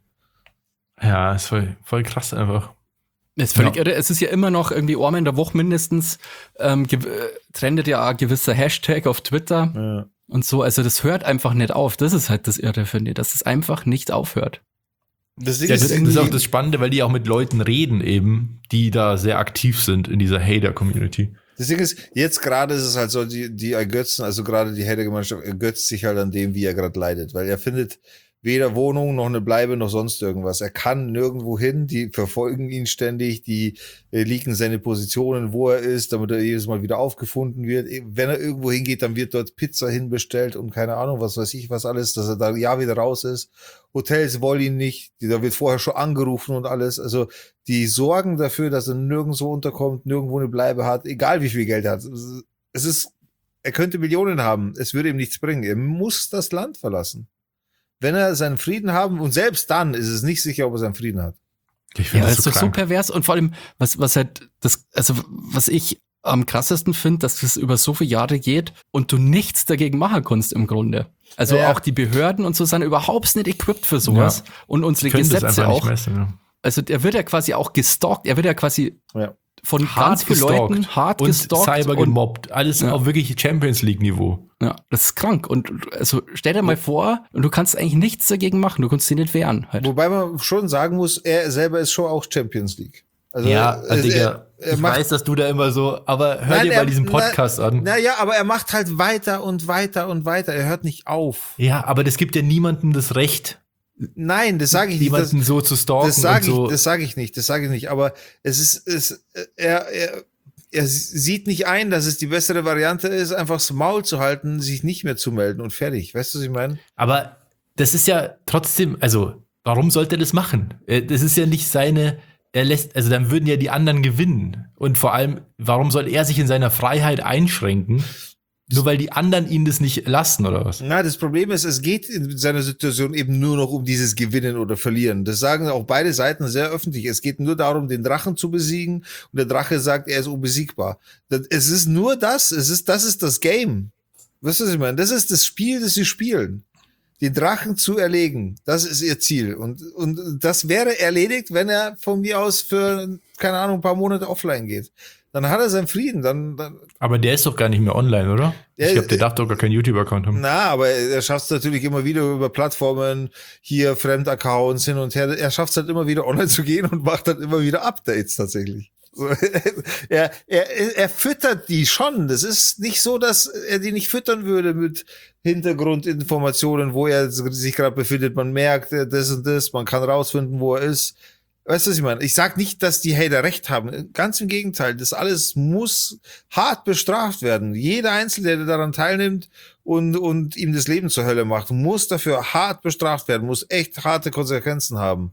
Ja, ist voll, voll krass einfach. Das ist völlig Ja. irre. Es ist ja immer noch irgendwie einmal in der Woche mindestens, ähm, ge- äh, trendet ja ein gewisser Hashtag auf Twitter Ja. und so. Also das hört einfach nicht auf. Das ist halt das Irre, finde ich, dass es einfach nicht aufhört. Das Ding Ja, ist, das, das irgendwie- ist auch das Spannende, weil die auch mit Leuten reden eben, die da sehr aktiv sind in dieser Hater-Community. Das Ding ist, jetzt gerade ist es halt so, die, die ergötzen, also gerade die Hater-Gemeinschaft ergötzt sich halt an dem, wie er gerade leidet, weil er findet weder Wohnung noch eine Bleibe noch sonst irgendwas. Er kann nirgendwo hin, die verfolgen ihn ständig, die äh, leaken seine Positionen, wo er ist, damit er jedes Mal wieder aufgefunden wird. Wenn er irgendwo hingeht, dann wird dort Pizza hinbestellt und keine Ahnung, was weiß ich, was alles, dass er da ja wieder raus ist. Hotels wollen ihn nicht, da wird vorher schon angerufen und alles. Also die sorgen dafür, dass er nirgendwo unterkommt, nirgendwo eine Bleibe hat, egal wie viel Geld er hat. Es ist, er könnte Millionen haben, es würde ihm nichts bringen. Er muss das Land verlassen. Wenn er seinen Frieden haben, und selbst dann ist es nicht sicher, ob er seinen Frieden hat. Ich Ja, finde das das ist so doch so krank. pervers und vor allem, was, was halt, das, also was ich am krassesten finde, dass das über so viele Jahre geht und du nichts dagegen machen kannst im Grunde. Also Ja. auch die Behörden und so sind überhaupt nicht equipped für sowas. Ja. Und unsere Die können das Gesetze einfach nicht auch. messen, ja. Also der wird ja quasi auch gestalkt, er wird ja quasi Ja. von Hart ganz vielen Leuten gestalkt hart und gestalkt. cyber und, gemobbt. Alles Ja. auf wirklich Champions League-Niveau. ja, das ist krank. Und also stell dir mal vor, und du kannst eigentlich nichts dagegen machen, du kannst dich nicht wehren. Halt. Wobei man schon sagen muss, er selber ist schon auch Champions League. Also, Ja, äh, Digga, er, er ich macht, weiß, dass du da immer so, aber hör Nein, dir er- mal diesen Podcast na, an. Naja, aber er macht halt weiter und weiter und weiter. Er hört nicht auf. Ja, aber das gibt ja niemandem das Recht, Nein, das sage ich nicht. Das, jemanden so zu stalken das sage und so. ich, das sage ich nicht. Das sage ich nicht. Aber es ist, es, er, er, er sieht nicht ein, dass es die bessere Variante ist, einfach das Maul zu halten, sich nicht mehr zu melden und fertig. Weißt du, was ich meine? Aber das ist ja trotzdem, also, warum sollte er das machen? Äh, Das ist ja nicht seine, er lässt, also dann würden ja die anderen gewinnen. Und vor allem, warum soll er sich in seiner Freiheit einschränken? Nur weil die anderen ihn das nicht lassen, oder was? Na, das Problem ist, es geht in seiner Situation eben nur noch um dieses Gewinnen oder Verlieren. Das sagen auch beide Seiten sehr öffentlich. Es geht nur darum, den Drachen zu besiegen. Und der Drache sagt, er ist unbesiegbar. Das, es ist nur das. Es ist, das ist das Game. Weißt du, was ich meine? Das ist das Spiel, das sie spielen. Den Drachen zu erlegen. Das ist ihr Ziel. Und, und das wäre erledigt, wenn er von mir aus für, keine Ahnung, ein paar Monate offline geht. Dann hat er seinen Frieden. Dann, dann Aber der ist doch gar nicht mehr online, oder? Ja, ich glaube, der äh, darf doch gar keinen YouTube-Account haben. Na, aber er schafft es natürlich immer wieder über Plattformen, hier Fremdaccounts hin und her. Er schafft es halt immer wieder online zu gehen und macht halt immer wieder Updates tatsächlich. So, er, er, er füttert die schon. Das ist nicht so, dass er die nicht füttern würde mit Hintergrundinformationen, wo er sich gerade befindet. Man merkt äh, das und das, man kann rausfinden, wo er ist. Weißt du, was ich meine? Ich sag nicht, dass die Hater recht haben. Ganz im Gegenteil. Das alles muss hart bestraft werden. Jeder Einzelne, der daran teilnimmt und, und ihm das Leben zur Hölle macht, muss dafür hart bestraft werden, muss echt harte Konsequenzen haben.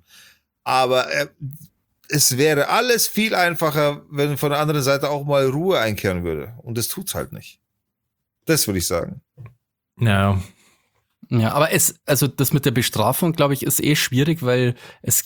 Aber äh, es wäre alles viel einfacher, wenn von der anderen Seite auch mal Ruhe einkehren würde. Und das tut's halt nicht. Das würde ich sagen. Ja. Ja, aber es, also das mit der Bestrafung, glaube ich, ist eh schwierig, weil es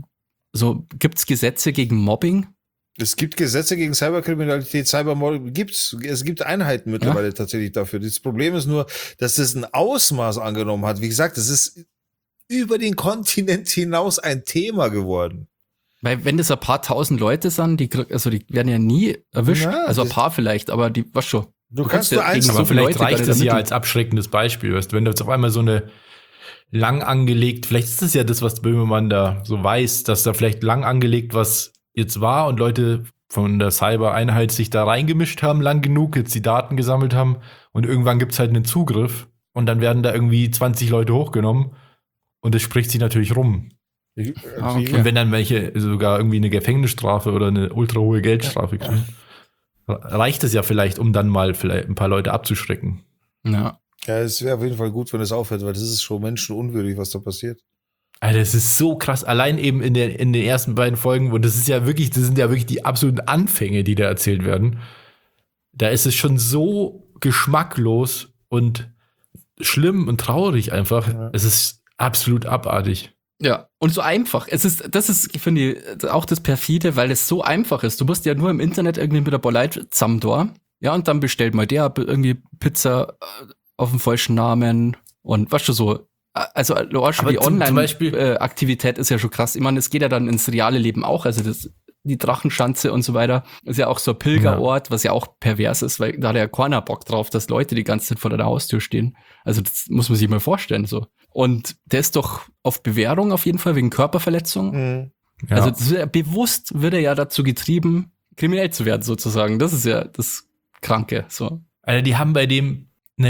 so gibt's Gesetze gegen Mobbing. Es gibt Gesetze gegen Cyberkriminalität, Cybermobbing gibt's. Es gibt Einheiten mittlerweile ja. tatsächlich dafür. Das Problem ist nur, dass das ein Ausmaß angenommen hat. Wie gesagt, es ist über den Kontinent hinaus ein Thema geworden. Weil wenn das ein paar tausend Leute sind, die, also die werden ja nie erwischt. Ja, also ein paar vielleicht, aber die, was schon. Du, du kannst nur eins, aber so vielleicht Leute reicht es ja ermitteln. als abschreckendes Beispiel. Weißt du, wenn du jetzt auf einmal so eine lang angelegt, vielleicht ist das ja das, was Böhmermann da so weiß, dass da vielleicht lang angelegt was jetzt war und Leute von der Cyber-Einheit sich da reingemischt haben, lang genug, jetzt die Daten gesammelt haben und irgendwann gibt's halt einen Zugriff und dann werden da irgendwie zwanzig Leute hochgenommen und das spricht sich natürlich rum. Ah, okay. Und wenn dann welche sogar irgendwie eine Gefängnisstrafe oder eine ultra hohe Geldstrafe kriegen, reicht es ja vielleicht, um dann mal vielleicht ein paar Leute abzuschrecken. Ja. Ja, es wäre auf jeden Fall gut, wenn es aufhört, weil das ist schon menschenunwürdig, was da passiert. Alter, das ist so krass. Allein eben in, der, in den ersten beiden Folgen, und das ist ja wirklich, das sind ja wirklich die absoluten Anfänge, die da erzählt werden. Da ist es schon so geschmacklos und schlimm und traurig einfach. Ja. Es ist absolut abartig. Ja, und so einfach. Es ist, das ist, finde ich, auch das Perfide, weil es so einfach ist. Du musst ja nur im Internet irgendwie mit der Boleit zusammen da, ja, und dann bestellt mal der irgendwie Pizza auf den falschen Namen und weißt du so. Also schon die Online-Aktivität ist ja schon krass. Ich meine, es geht ja dann ins reale Leben auch. Also das, die Drachenschanze und so weiter ist ja auch so ein Pilgerort, ja. was ja auch pervers ist, weil da hat ja keiner Bock drauf, dass Leute die ganze Zeit vor der Haustür stehen. Also das muss man sich mal vorstellen so. Und der ist doch auf Bewährung auf jeden Fall wegen Körperverletzung. Mhm. Ja. Also das ist ja, bewusst wird er ja dazu getrieben, kriminell zu werden sozusagen. Das ist ja das Kranke. So. Also die haben bei dem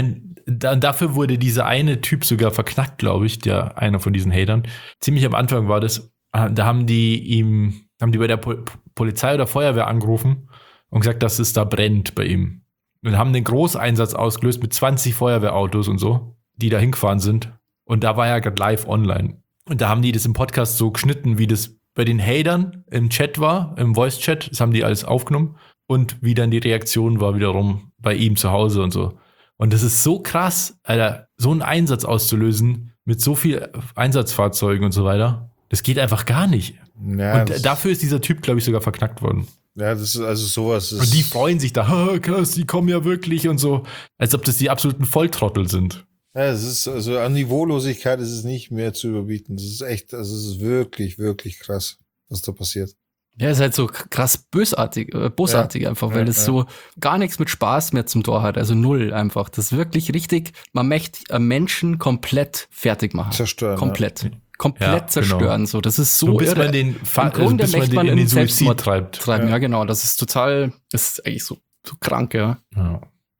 dafür wurde dieser eine Typ sogar verknackt, glaube ich, der einer von diesen Hatern. Ziemlich am Anfang war das, da haben die ihm, haben die bei der Pol- Polizei oder Feuerwehr angerufen und gesagt, dass es da brennt bei ihm. Und haben den Großeinsatz ausgelöst mit zwanzig Feuerwehrautos und so, die da hingefahren sind. Und da war er gerade live online. Und da haben die das im Podcast so geschnitten, wie das bei den Hatern im Chat war, im Voice-Chat. Das haben die alles aufgenommen. Und wie dann die Reaktion war wiederum bei ihm zu Hause und so. Und das ist so krass, Alter, so einen Einsatz auszulösen mit so viel Einsatzfahrzeugen und so weiter. Das geht einfach gar nicht. Ja, und dafür ist dieser Typ, glaube ich, sogar verknackt worden. Ja, das ist also sowas. Ist und die freuen sich da, oh, krass, die kommen ja wirklich und so. Als ob das die absoluten Volltrottel sind. Ja, es ist, also an Niveaulosigkeit ist es nicht mehr zu überbieten. Das ist echt, also es ist wirklich, wirklich krass, was da passiert. Ja, ist halt so krass bösartig, äh, bosartig ja, einfach, weil ja, das ja. so gar nichts mit Spaß mehr zum Tor hat, also null einfach. Das ist wirklich richtig, man möchte einen Menschen komplett fertig machen. Zerstören. Komplett. Ja. Komplett ja, zerstören, genau. so. Das ist so so bis irre. man den, Im Grunde bis man man den in den Suizid Selbstmord treibt. Treiben. Ja. ja, genau. Das ist total, das ist eigentlich so, so krank, ja. ja.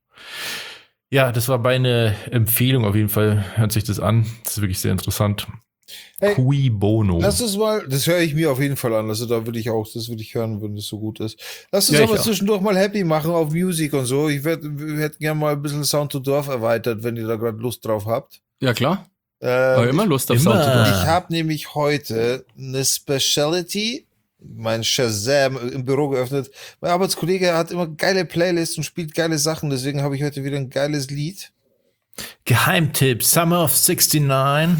Ja, das war meine Empfehlung auf jeden Fall. Hört sich das an. Das ist wirklich sehr interessant. Hey, Cui Bono. Lass uns mal, das höre ich mir auf jeden Fall an. Also da würde ich auch, das würde ich hören, wenn das so gut ist. Lass uns Ja, aber ich auch. zwischendurch mal happy machen auf Musik und so. Ich werd- wir hätten gerne mal ein bisschen Sound to Dorf erweitert, wenn ihr da gerade Lust drauf habt. Ja, klar. Ähm, Aber immer Lust auf immer. Sound to Dorf. Ich habe nämlich heute eine Speciality, mein Shazam im Büro geöffnet. Mein Arbeitskollege hat immer geile Playlists und spielt geile Sachen, deswegen habe ich heute wieder ein geiles Lied. Geheimtipp, Summer of sixty-nine.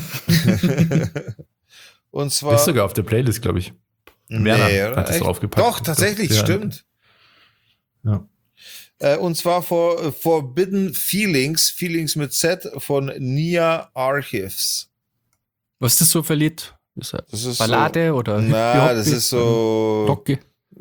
Und zwar. Das ist sogar auf der Playlist, glaube ich. Nee, Werner oder? hat das Echt? draufgepackt. Doch, tatsächlich, Ja. stimmt. Ja. Äh, und zwar for, Forbidden Feelings, Feelings mit Z von Nia Archives. Was ist das so für ein Lied? Ist das Das ist Ballade so, oder Na, Hippie-Hoppy? das ist so Rocky?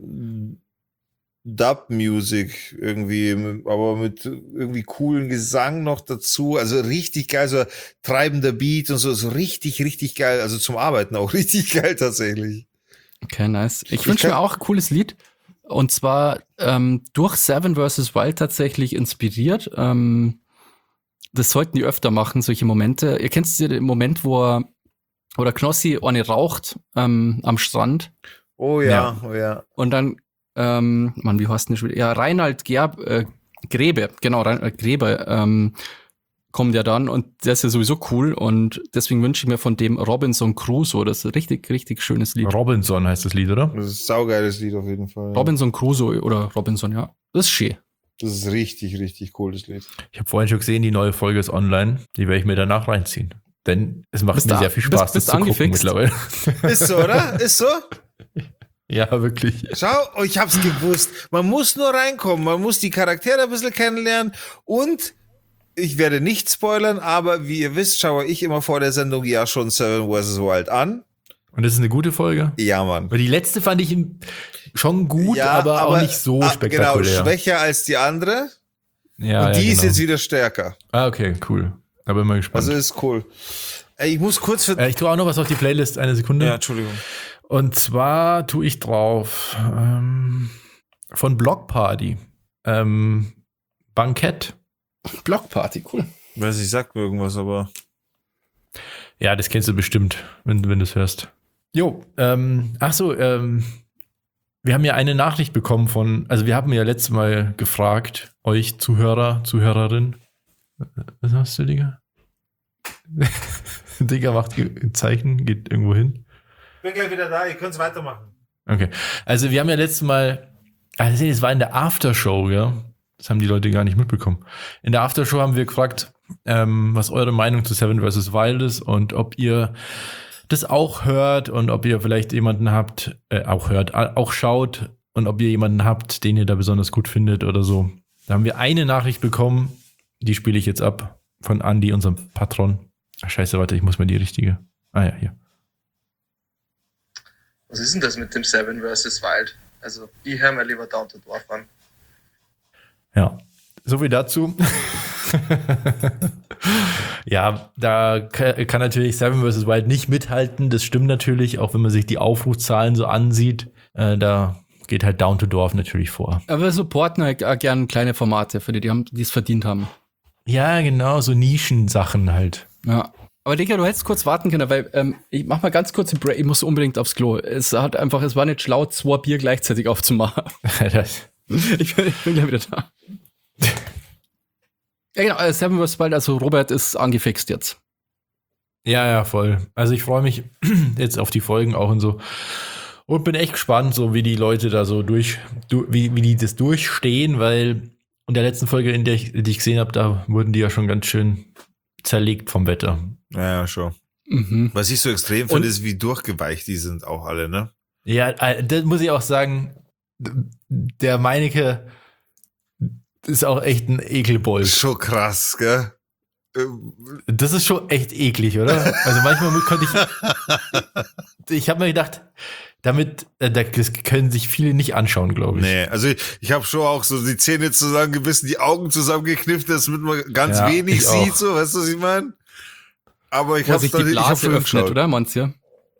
Dub-Music irgendwie, aber mit irgendwie coolen Gesang noch dazu. Also richtig geil, so treibender Beat und so, so richtig, richtig geil. Also zum Arbeiten auch richtig geil tatsächlich. Okay, nice. Ich, Ich wünsche mir kann- auch ein cooles Lied. Und zwar ähm, durch Seven versus. Wild tatsächlich inspiriert. Ähm, das sollten die öfter machen, solche Momente. Ihr kennt den Moment, wo er, wo der Knossi eine raucht ähm, am Strand. Oh ja, Ja. oh ja. Und dann, ähm, Mann, wie heißt denn das schon wieder? Ja, Reinhard Gerb, äh, Grebe, genau, Reinhard Grebe ähm, kommt ja dann und der ist ja sowieso cool und deswegen wünsche ich mir von dem Robinson Crusoe, das ist ein richtig, richtig schönes Lied. Robinson heißt das Lied, oder? Das ist ein saugeiles Lied auf jeden Fall. Ja. Robinson Crusoe oder Robinson, ja. Das ist schön. Das ist richtig, richtig cooles Lied. Ich habe vorhin schon gesehen, die neue Folge ist online. Die werde ich mir danach reinziehen. Denn es macht Bist mir du- sehr viel bist- Spaß, bist das zu gucken angefixt? mittlerweile. Ist so, oder? Ist so? Ja, wirklich. Schau, oh, ich hab's gewusst. Man muss nur reinkommen, man muss die Charaktere ein bisschen kennenlernen und ich werde nicht spoilern, aber wie ihr wisst, schaue ich immer vor der Sendung ja schon Seven versus. Wild an. Und das ist eine gute Folge. Ja, Mann. Weil die letzte fand ich schon gut, Ja, aber, auch nicht so ah, spektakulär. Genau, schwächer als die andere. ja, und die ja, ist genau. jetzt wieder stärker. Ah, okay, cool. Da bin ich mal gespannt. Also ist cool. Ey, ich muss kurz für... äh, ich tue auch noch was auf die Playlist, eine Sekunde. Entschuldigung. Und zwar tue ich drauf ähm, von Block Party. Ähm, Bankett. Blockparty, cool. Weiß ich, sagt mir irgendwas, aber... Ja, das kennst du bestimmt, wenn, wenn du es hörst. Jo, ähm, ach so, ähm, wir haben ja eine Nachricht bekommen von, also wir haben ja letztes Mal gefragt, euch Zuhörer, Zuhörerin, was hast du, Digga? Digga macht Ge- Zeichen, geht irgendwo hin. Ich bin gleich wieder da, ihr könnt es weitermachen. Okay. Also wir haben ja letztes Mal, also es war in der Aftershow, ja. Das haben die Leute gar nicht mitbekommen. In der Aftershow haben wir gefragt, ähm, was eure Meinung zu Seven versus. Wild ist und ob ihr das auch hört und ob ihr vielleicht jemanden habt, äh, auch hört, auch schaut und ob ihr jemanden habt, den ihr da besonders gut findet oder so. Da haben wir eine Nachricht bekommen, die spiele ich jetzt ab, von Andy, unserem Patron. Ach, scheiße, warte, ich muss mal die richtige. Ah ja, hier. Was ist denn das mit dem Seven versus. Wild? Also, ich höre mir lieber Down to Dwarf an. Ja, so viel dazu. Ja, da kann natürlich Seven versus. Wild nicht mithalten. Das stimmt natürlich, auch wenn man sich die Aufrufzahlen so ansieht. Äh, da geht halt Down to Dwarf natürlich vor. Aber wir supporten halt auch gerne kleine Formate für die, die haben, die es verdient haben. Ja, genau, so Nischensachen halt. Ja. Aber Digga, du hättest kurz warten können, weil ähm, ich mach mal ganz kurz den Break, ich muss unbedingt aufs Klo. Es hat einfach, es war nicht schlau, zwei Bier gleichzeitig aufzumachen. ich, bin, ich bin gleich wieder da. Ja, genau, äh, Seven versus. Wild, also Robert ist angefixt jetzt. Ja, ja, voll. Also ich freue mich jetzt auf die Folgen auch und so. Und bin echt gespannt, so wie die Leute da so durch, du, wie, wie die das durchstehen, weil in der letzten Folge, in der ich, die ich gesehen habe, da wurden die ja schon ganz schön zerlegt vom Wetter. Ja, ja, schon. Mhm. Was ich so extrem finde, ist, wie durchgeweicht die sind auch alle, ne? Ja, das muss ich auch sagen, der Meineke ist auch echt ein Ekelbold. Schon krass, gell? Das ist schon echt eklig, oder? Also manchmal konnte ich, ich habe mir gedacht, damit, das können sich viele nicht anschauen, glaube ich. Nee, also ich, ich habe schon auch so die Zähne zusammengebissen, die Augen zusammengeknifft, damit man ganz ja, wenig sieht, auch. so, weißt du, was ich meine? Aber ich Wo er habe sich die Blase öffnet, oder, Manzia?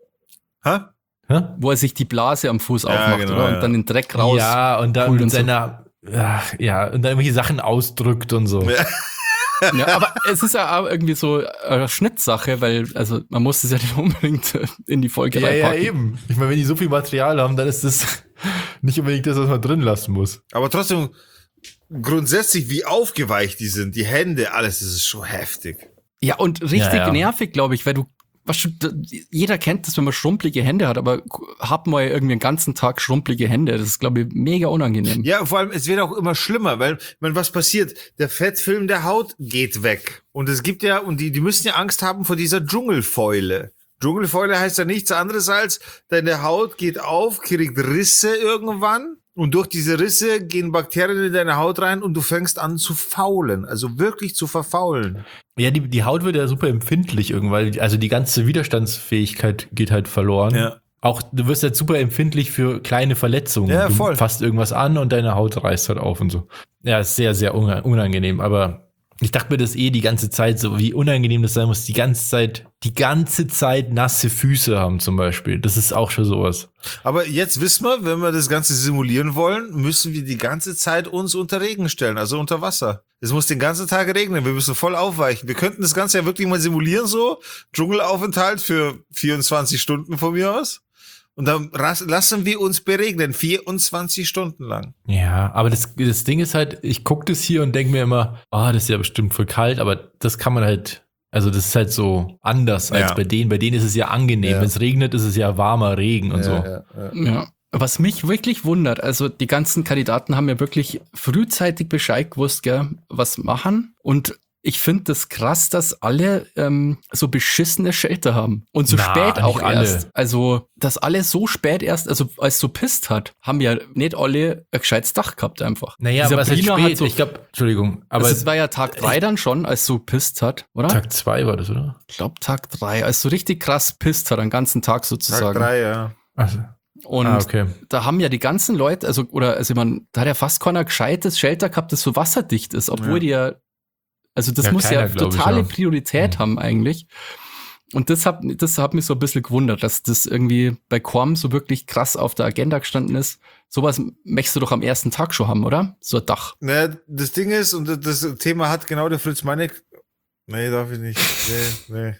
Hä? Hä? Wo er sich die Blase am Fuß Ja, aufmacht, genau, oder? ja. Und dann den Dreck raus. Ja, und dann pult mit und so. seiner, ach, ja, und dann irgendwelche Sachen ausdrückt und so. Ja. Ja, aber es ist ja auch irgendwie so eine Schnittsache, weil, also man muss es ja nicht unbedingt in die Folge Ja, ja, reinpacken. eben. Ich meine, wenn die so viel Material haben, dann ist das nicht unbedingt das, was man drin lassen muss. Aber trotzdem, grundsätzlich, wie aufgeweicht die sind, die Hände, alles, das ist schon heftig. Ja, und richtig Ja, ja. nervig, glaube ich, weil du, was schon, jeder kennt das, wenn man schrumpelige Hände hat, aber hat mal irgendwie einen ganzen Tag schrumpelige Hände. Das ist, glaube ich, mega unangenehm. Ja, vor allem, es wird auch immer schlimmer, weil, ich meine, was passiert? Der Fettfilm der Haut geht weg. Und es gibt ja, und die, die müssen ja Angst haben vor dieser Dschungelfäule. Dschungelfäule heißt ja nichts anderes als, deine Haut geht auf, kriegt Risse irgendwann. Und durch diese Risse gehen Bakterien in deine Haut rein und du fängst an zu faulen, also wirklich zu verfaulen. Ja, die, die Haut wird ja super empfindlich irgendwann, also die ganze Widerstandsfähigkeit geht halt verloren. Ja. Auch du wirst halt super empfindlich für kleine Verletzungen. Ja, voll. Du fasst irgendwas an und deine Haut reißt halt auf und so. Ja, ist sehr, sehr unangenehm, aber ich dachte mir das eh die ganze Zeit so, wie unangenehm das sein muss, die ganze Zeit, die ganze Zeit nasse Füße haben zum Beispiel. Das ist auch schon sowas. Aber jetzt wissen wir, wenn wir das Ganze simulieren wollen, müssen wir die ganze Zeit uns unter Regen stellen, also unter Wasser. Es muss den ganzen Tag regnen, wir müssen voll aufweichen. Wir könnten das Ganze ja wirklich mal simulieren so, Dschungelaufenthalt für vierundzwanzig Stunden von mir aus. Und dann lassen wir uns beregnen, vierundzwanzig Stunden lang. Ja, aber das, das Ding ist halt, ich gucke das hier und denke mir immer, oh, das ist ja bestimmt voll kalt, aber das kann man halt, also das ist halt so anders als Ja. bei denen. Bei denen ist es ja angenehm. Ja. Wenn es regnet, ist es ja warmer Regen und so. Ja, ja. Ja. Was mich wirklich wundert, also die ganzen Kandidaten haben ja wirklich frühzeitig Bescheid gewusst, gell, was machen. Und ich finde das krass, dass alle ähm, so beschissene Shelter haben. Und so Na, spät auch nicht alle. erst. Also, dass alle so spät erst, also als so pisst hat, haben ja nicht alle ein gescheites Dach gehabt einfach. Naja, Dieser aber es ist Berliner spät. hat so, ich glaube, Entschuldigung, aber also es war ja Tag drei dann schon, als so pisst hat, oder? Tag zwei war das, oder? Ich glaube Tag drei, als so richtig krass pisst hat, einen ganzen Tag Tag sozusagen. drei, ja. Also, Und ah, okay. da haben ja die ganzen Leute, also, oder, also man, da hat ja fast keiner gescheites Shelter gehabt, das so wasserdicht ist, obwohl Ja. die ja, also das Ja, muss keiner, ja glaub ich, totale ja. Priorität Mhm. haben eigentlich. Und das hat, das hat mich so ein bisschen gewundert, dass das irgendwie bei Quam so wirklich krass auf der Agenda gestanden ist. Sowas möchtest du doch am ersten Tag schon haben, oder? So ein Dach. Ne, das Ding ist, und das Thema hat genau der Fritz Meineck. Nee, darf ich nicht. Nee, nee.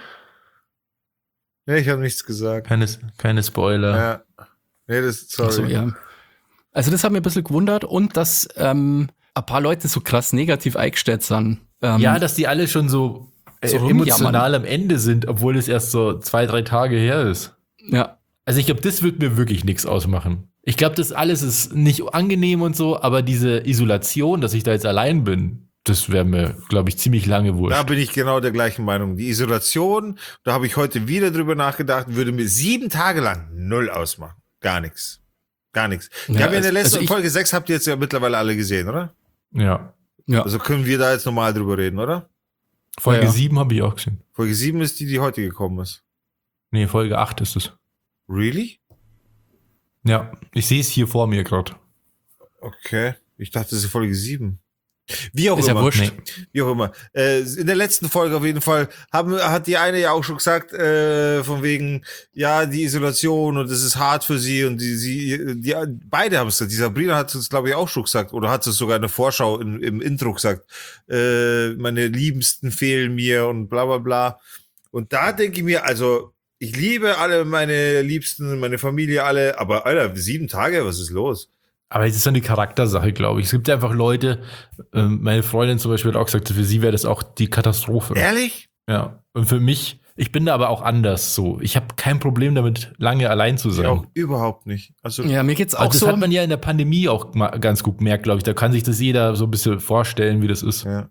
Nee, ich habe nichts gesagt. Keine, keine Spoiler. Ja. Nee, das, sorry. Ach so, ja. Also das hat mich ein bisschen gewundert und dass ähm, ein paar Leute so krass negativ eingestellt sind. Ähm, Ja, dass die alle schon so so äh, rumjammern. emotional am Ende sind, obwohl es erst so zwei, drei Tage her ist. Ja. Also ich glaube, das wird mir wirklich nichts ausmachen. Ich glaube, das alles ist nicht angenehm und so, aber diese Isolation, dass ich da jetzt allein bin, das wäre mir, glaube ich, ziemlich lange wurscht. Da bin ich genau der gleichen Meinung. Die Isolation, da habe ich heute wieder drüber nachgedacht, würde mir sieben Tage lang null ausmachen. Gar nichts. Gar nichts. Ich Ja, habe ja in der also- letzten also ich- Folge sechs habt ihr jetzt ja mittlerweile alle gesehen, oder? Ja. Ja. Also können wir da jetzt normal drüber reden, oder? Folge Ja, ja. sieben habe ich auch gesehen. Folge sieben ist die, die heute gekommen ist. Nee, Folge acht ist es. Really? Ja, ich sehe es hier vor mir gerade. Okay. Ich dachte, das ist Folge sieben. Wie auch Ist ja immer. wurscht. Nee. Wie auch immer. Äh, in der letzten Folge auf jeden Fall haben, hat die eine ja auch schon gesagt, äh, von wegen, ja, die Isolation und es ist hart für sie und die, sie, die, beide haben es gesagt. Die Sabrina hat es, glaube ich, auch schon gesagt oder hat es sogar in der Vorschau in, im Intro gesagt. Äh, meine Liebsten fehlen mir und bla bla bla. Und da denke ich mir, also, ich liebe alle meine Liebsten, meine Familie, alle, aber Alter, sieben Tage, was ist los? Aber es ist so eine Charaktersache, glaube ich. Es gibt einfach Leute, ähm, meine Freundin zum Beispiel hat auch gesagt, für sie wäre das auch die Katastrophe. Ehrlich? Ja. Und für mich, ich bin da aber auch anders so. Ich habe kein Problem damit, lange allein zu Ich sein. auch überhaupt nicht. Also, Ja, mir geht's auch Also das so. hat man ja in der Pandemie auch mal ganz gut gemerkt, glaube ich. Da kann sich das jeder so ein bisschen vorstellen, wie das ist. ja.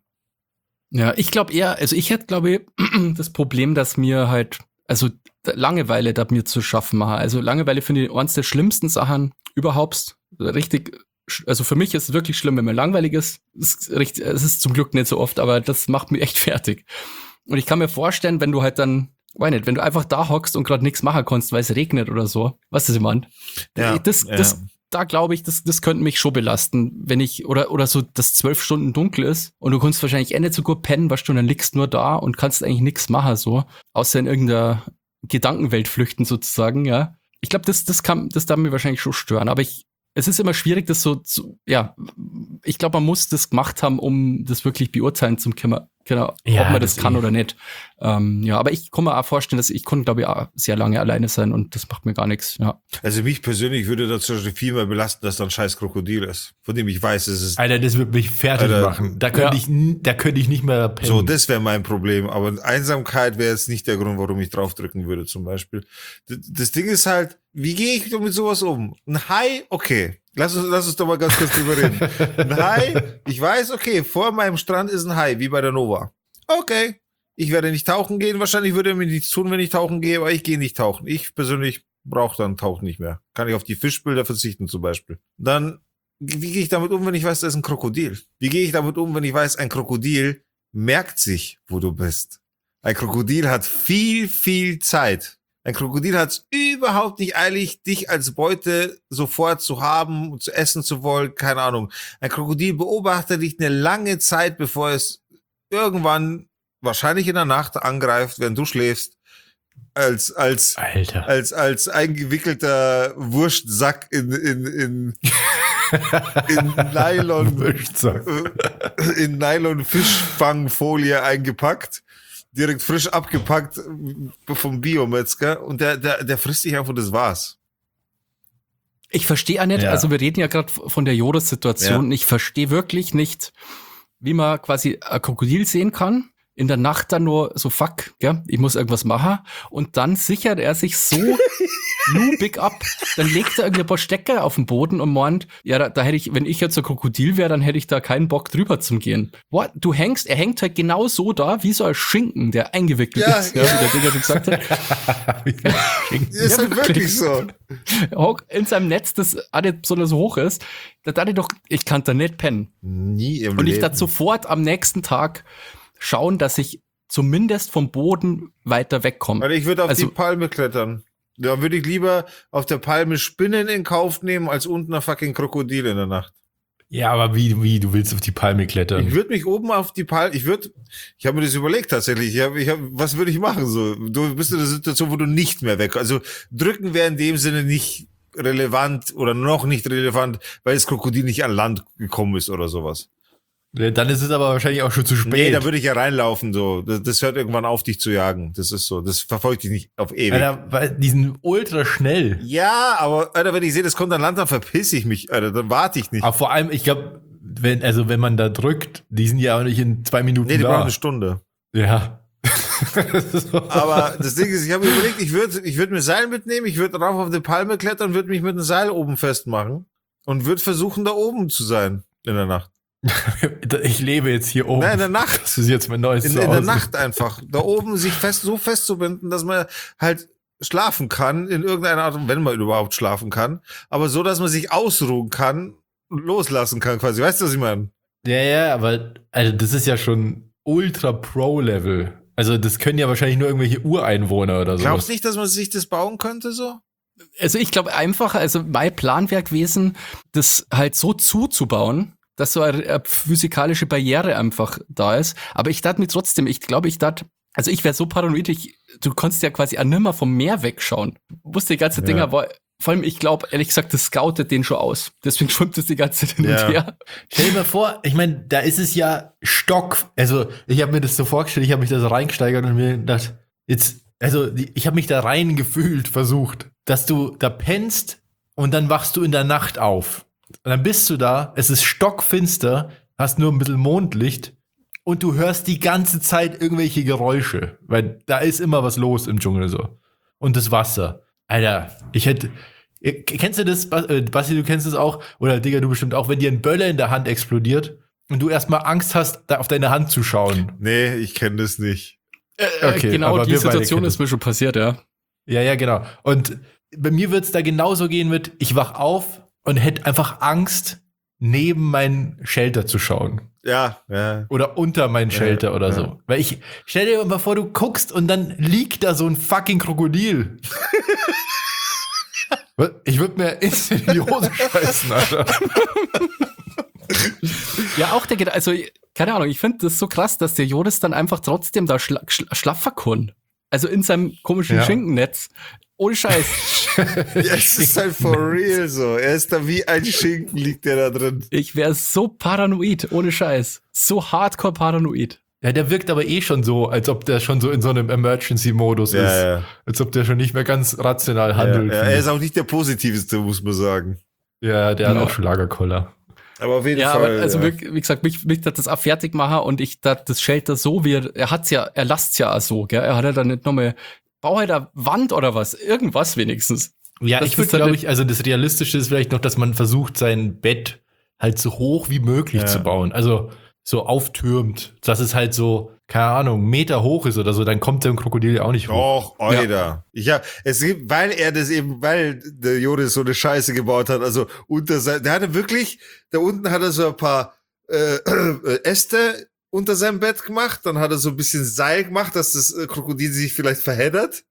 Ja, ich glaube eher, also ich hätte, glaube ich, das Problem, dass mir halt, also Langeweile da mir zu schaffen mache. Also Langeweile finde ich eines der schlimmsten Sachen überhaupt. Richtig, also für mich ist es wirklich schlimm, wenn mir langweilig ist. Es ist, richtig, es ist zum Glück nicht so oft, aber das macht mich echt fertig. Und ich kann mir vorstellen, wenn du halt dann, weiß nicht, wenn du einfach da hockst und gerade nichts machen kannst, weil es regnet oder so, was ist jemand? Ja, das, ja. das, da glaube ich, das, das könnte mich schon belasten, wenn ich, oder, oder so, dass zwölf Stunden dunkel ist und du kannst wahrscheinlich eh nicht so gut pennen, weißt du, und dann liegst nur da und kannst eigentlich nichts machen, so, außer in irgendeiner Gedankenwelt flüchten sozusagen, ja. Ich glaube, das, das kann, das darf mich wahrscheinlich schon stören, aber ich, es ist immer schwierig, das so zu, ja, ich glaube, man muss das gemacht haben, um das wirklich beurteilen zu können, genau, Ja, ob man das, das kann eh. oder nicht. Ähm, ja, aber ich kann mir auch vorstellen, dass ich konnte, glaube ich, auch sehr lange alleine sein und das macht mir gar nichts, ja. Also mich persönlich würde das zum Beispiel viel mehr belasten, dass da ein scheiß Krokodil ist, von dem ich weiß, es ist Alter, das wird mich fertig Alter, machen. Da könnte ja. ich, n- da könnte ich nicht mehr pennen. so, das wäre mein Problem. Aber Einsamkeit wäre jetzt nicht der Grund, warum ich draufdrücken würde, zum Beispiel. D- Das Ding ist halt, wie gehe ich mit sowas um? Ein Hai, okay. Lass uns, lass uns doch mal ganz kurz drüber reden. Ein Hai, ich weiß, okay, vor meinem Strand ist ein Hai, wie bei der Nova. Okay. Ich werde nicht tauchen gehen. Wahrscheinlich würde er mir nichts tun, wenn ich tauchen gehe, aber ich gehe nicht tauchen. Ich persönlich brauche dann Tauchen nicht mehr. Kann ich auf die Fischbilder verzichten zum Beispiel. Dann, wie gehe ich damit um, wenn ich weiß, da ist ein Krokodil? Wie gehe ich damit um, wenn ich weiß, ein Krokodil merkt sich, wo du bist? Ein Krokodil hat viel, viel Zeit. Ein Krokodil hat es überhaupt nicht eilig, dich als Beute sofort zu haben, zu essen zu wollen, keine Ahnung. Ein Krokodil beobachtet dich eine lange Zeit, bevor es irgendwann, wahrscheinlich in der Nacht, angreift, wenn du schläfst, als, als, Alter. als, als eingewickelter Wurstsack in, in, in, in Nylon, Wurstsack. äh, in Nylon-Fischfangfolie eingepackt, direkt frisch abgepackt äh, vom Biometzger und der, der, der frisst dich einfach, das war's. Ich verstehe auch nicht, Ja. also wir reden ja gerade von der Joris-Situation. Ja. Ich verstehe wirklich nicht, wie man quasi ein Krokodil sehen kann, in der Nacht dann nur so, fuck, gell, ich muss irgendwas machen. Und dann sichert er sich so big ab. Dann legt er irgendwie ein paar Stecker auf den Boden und meint, ja, da, da hätte ich, wenn ich jetzt ein Krokodil wäre, dann hätte ich da keinen Bock drüber zum Gehen. What? Du hängst, er hängt halt genau so da, wie so ein Schinken, der eingewickelt Ja, ist, ja, ja. wie der Digger schon gesagt hat. Ist Ja, halt wirklich. wirklich so. Hock in seinem Netz, das auch nicht besonders hoch ist, da dachte ich doch, ich kann da nicht pennen. Nie im Und ich Leben. dachte sofort am nächsten Tag schauen, dass ich zumindest vom Boden weiter wegkomme. Weil ich würde auf Also- die Palme klettern. Da würde ich lieber auf der Palme Spinnen in Kauf nehmen, als unten ein fucking Krokodil in der Nacht. Ja, aber wie, wie, du willst auf die Palme klettern? Ich würde mich oben auf die Palme, ich würde, ich habe mir das überlegt tatsächlich, ich hab, ich hab, was würde ich machen so? Du bist in der Situation, wo du nicht mehr weg, also drücken wäre in dem Sinne nicht relevant oder noch nicht relevant, weil das Krokodil nicht an Land gekommen ist oder sowas. Dann ist es aber wahrscheinlich auch schon zu spät. Nee, da würde ich ja reinlaufen, so. Das, das hört irgendwann auf, dich zu jagen. Das ist so. Das verfolgt dich nicht auf ewig. Alter, weil die sind ultra schnell. Ja, aber, Alter, wenn ich sehe, das kommt an Land, dann verpiss ich mich, Alter. Dann warte ich nicht. Aber vor allem, ich glaube, wenn, also wenn man da drückt, die sind ja auch nicht in zwei Minuten Nee, die da. brauchen eine Stunde. Ja. So. Aber das Ding ist, ich habe mir überlegt, ich würde ich würd mir Seil mitnehmen, ich würde rauf auf eine Palme klettern, würde mich mit einem Seil oben festmachen und würde versuchen, da oben zu sein in der Nacht. Ich lebe jetzt hier oben. Nein, in der Nacht. Das ist jetzt mein neues In, in der Zuhause. Nacht einfach. Da oben sich fest, so festzubinden, dass man halt schlafen kann, in irgendeiner Art, wenn man überhaupt schlafen kann, aber so, dass man sich ausruhen kann und loslassen kann quasi. Weißt du, was ich meine? Ja, ja, aber also das ist ja schon Ultra Pro-Level. Also das können ja wahrscheinlich nur irgendwelche Ureinwohner oder so. Glaubst du nicht, dass man sich das bauen könnte so? Also ich glaube einfach, also mein Plan wäre gewesen, das halt so zuzubauen, dass so eine, eine physikalische Barriere einfach da ist. Aber ich dachte mir trotzdem, ich glaube, ich dachte, also ich wäre so paranoid, ich, du konntest ja quasi auch nimmer vom Meer wegschauen. Du wusste die ganze Ja. Dinger, war, vor allem ich glaube, ehrlich gesagt, das scoutet den schon aus. Deswegen schwimmt es die ganze Zeit hin Ja. und her. Stell dir mal vor, ich meine, da ist es ja Stock. Also ich habe mir das so vorgestellt, ich habe mich da so reingesteigert und mir gedacht, jetzt, also die- ich habe mich da rein gefühlt, versucht, dass du da pennst und dann wachst du in der Nacht auf. Und dann bist du da, es ist stockfinster, hast nur ein bisschen Mondlicht und du hörst die ganze Zeit irgendwelche Geräusche, weil da ist immer was los im Dschungel so. Und das Wasser. Alter, ich hätte, kennst du das, Bas- äh, Basti, du kennst das auch? Oder Digga, du bestimmt auch, wenn dir ein Böller in der Hand explodiert und du erstmal Angst hast, da auf deine Hand zu schauen. Nee, ich kenne das nicht. Äh, Okay, genau, aber die wir beide Situation kennen ist mir schon passiert, ja. Ja, ja, genau. Und bei mir wird es da genauso gehen mit, ich wach auf und hätte einfach Angst, neben meinen Shelter zu schauen. Ja, ja. Oder unter meinen Shelter Ja, oder ja. so. Weil ich, stell dir mal vor, du guckst und dann liegt da so ein fucking Krokodil. Ich würde mir instant in die Hose scheißen, Alter. Ja, auch der, Geda- also, keine Ahnung, ich finde das so krass, dass der Joris dann einfach trotzdem da schla schla schlaffer kann. Also in seinem komischen Ja. Schinkennetz. Ohne Scheiß. Ja, es ist halt for real so. Er ist da wie ein Schinken, liegt der da drin. Ich wäre so paranoid, ohne Scheiß. So hardcore paranoid. Ja, der wirkt aber eh schon so, als ob der schon so in so einem Emergency-Modus Ja, ist. ja. Als ob der schon nicht mehr ganz rational Ja, handelt. ja, er ist auch nicht der Positivste, muss man sagen. Ja, der hat Ja. auch schon Lagerkoller. Aber auf jeden Ja, Fall. aber also ja. wie, wie gesagt, mich, mich hat das auch fertig machen und ich dachte, das Shelter so, wie er, er hat's ja, er lasst's ja auch so, gell? Er hat ja dann nicht nochmal, bau halt eine Wand oder was, irgendwas wenigstens. Ja, Das ich würde, ist dann glaube nicht- ich, also das Realistische ist vielleicht noch, dass man versucht, sein Bett halt so hoch wie möglich Ja. zu bauen. Also so auftürmt, dass es halt so, keine Ahnung, einen Meter hoch ist oder so, dann kommt der Krokodil ja auch nicht hoch. Doch, Alter. Ja. es gibt, weil er das eben, weil der Joris so eine Scheiße gebaut hat, also unter sein, der hatte wirklich, da unten hat er so ein paar äh, äh, Äste unter seinem Bett gemacht, dann hat er so ein bisschen Seil gemacht, dass das äh, Krokodil sich vielleicht verheddert.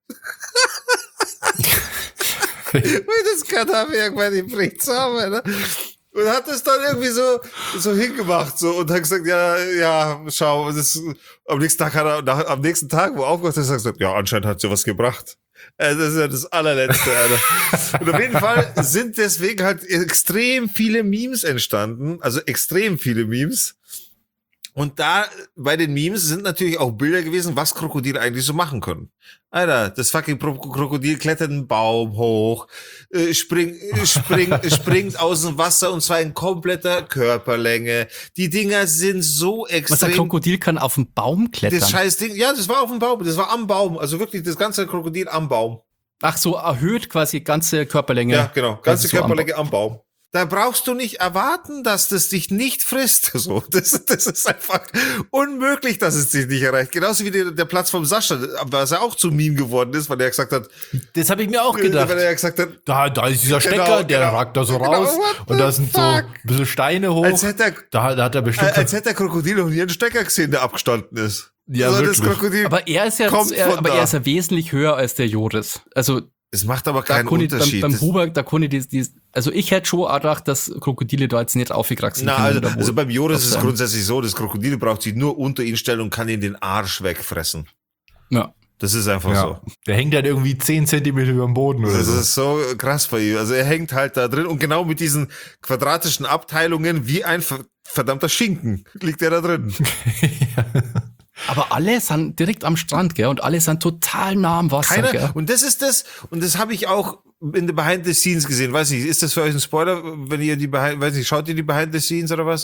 Und das kann er irgendwann im Bricht zusammen, ne? Und hat das dann irgendwie so, so hingemacht, so, und hat gesagt, ja, ja, schau, das, am nächsten Tag hat er, nach, am nächsten Tag, wo er aufgewacht ist, hat er gesagt, ja, anscheinend hat sie was gebracht. Also das ist ja das allerletzte, Alter. Und auf jeden Fall sind deswegen halt extrem viele Memes entstanden, also extrem viele Memes. Und da, bei den Memes sind natürlich auch Bilder gewesen, was Krokodile eigentlich so machen können. Alter, das fucking Pro- Krokodil klettert einen Baum hoch, äh, spring, äh, spring, äh, springt aus dem Wasser und zwar in kompletter Körperlänge. Die Dinger sind so Was ein extrem. Krokodil kann auf den Baum klettern. Das scheiß Ding, ja, das war auf dem Baum, das war am Baum, also wirklich das ganze Krokodil am Baum. Ach so, erhöht quasi ganze Körperlänge. Ja, genau, ganze so am Körperlänge am Baum. Da brauchst du nicht erwarten, dass das dich nicht frisst. So, das, das ist einfach unmöglich, dass es dich nicht erreicht. Genauso wie der, der Platz vom Sascha, was er auch zu Meme geworden ist, weil er gesagt hat, Das habe ich mir auch gedacht. weil er ja gesagt hat, Da, da ist dieser Genau, Stecker, der genau. ragt da so Genau, raus. what Und the da sind so fuck? ein bisschen Steine hoch. als hätte er, Da, da hat er bestimmt. als hätte der Krokodil noch nie einen Stecker gesehen, der abgestanden ist. Ja, so, das wirklich. Krokodil, Aber er ist ja, Kommt er, von aber da. er ist ja wesentlich höher als der Joris. Also es macht aber da keinen konnte ich, beim, Unterschied. beim Das- Huber, da konnte ich die, die, also ich hätte schon auch gedacht, dass Krokodile da jetzt nicht aufgekraxelt Na, können, also, da wo- also beim Joris ist es sein. grundsätzlich so, das Krokodil braucht sich nur unter ihn stellen und kann ihn den Arsch wegfressen. Ja. Das ist einfach ja. so. Der hängt halt irgendwie zehn Zentimeter über dem Boden oder Das so. ist so krass bei ihm. Also er hängt halt da drin und genau mit diesen quadratischen Abteilungen wie ein ver- verdammter Schinken liegt er da drin. Aber alle sind direkt am Strand, gell? Und alle sind total nah am Wasser, Keiner, gell? und das ist das, und das habe ich auch in the Behind the Scenes gesehen. Weiß nicht, ist das für euch ein Spoiler, wenn ihr die Behind, weiß nicht, schaut ihr die Behind the Scenes oder was, oder?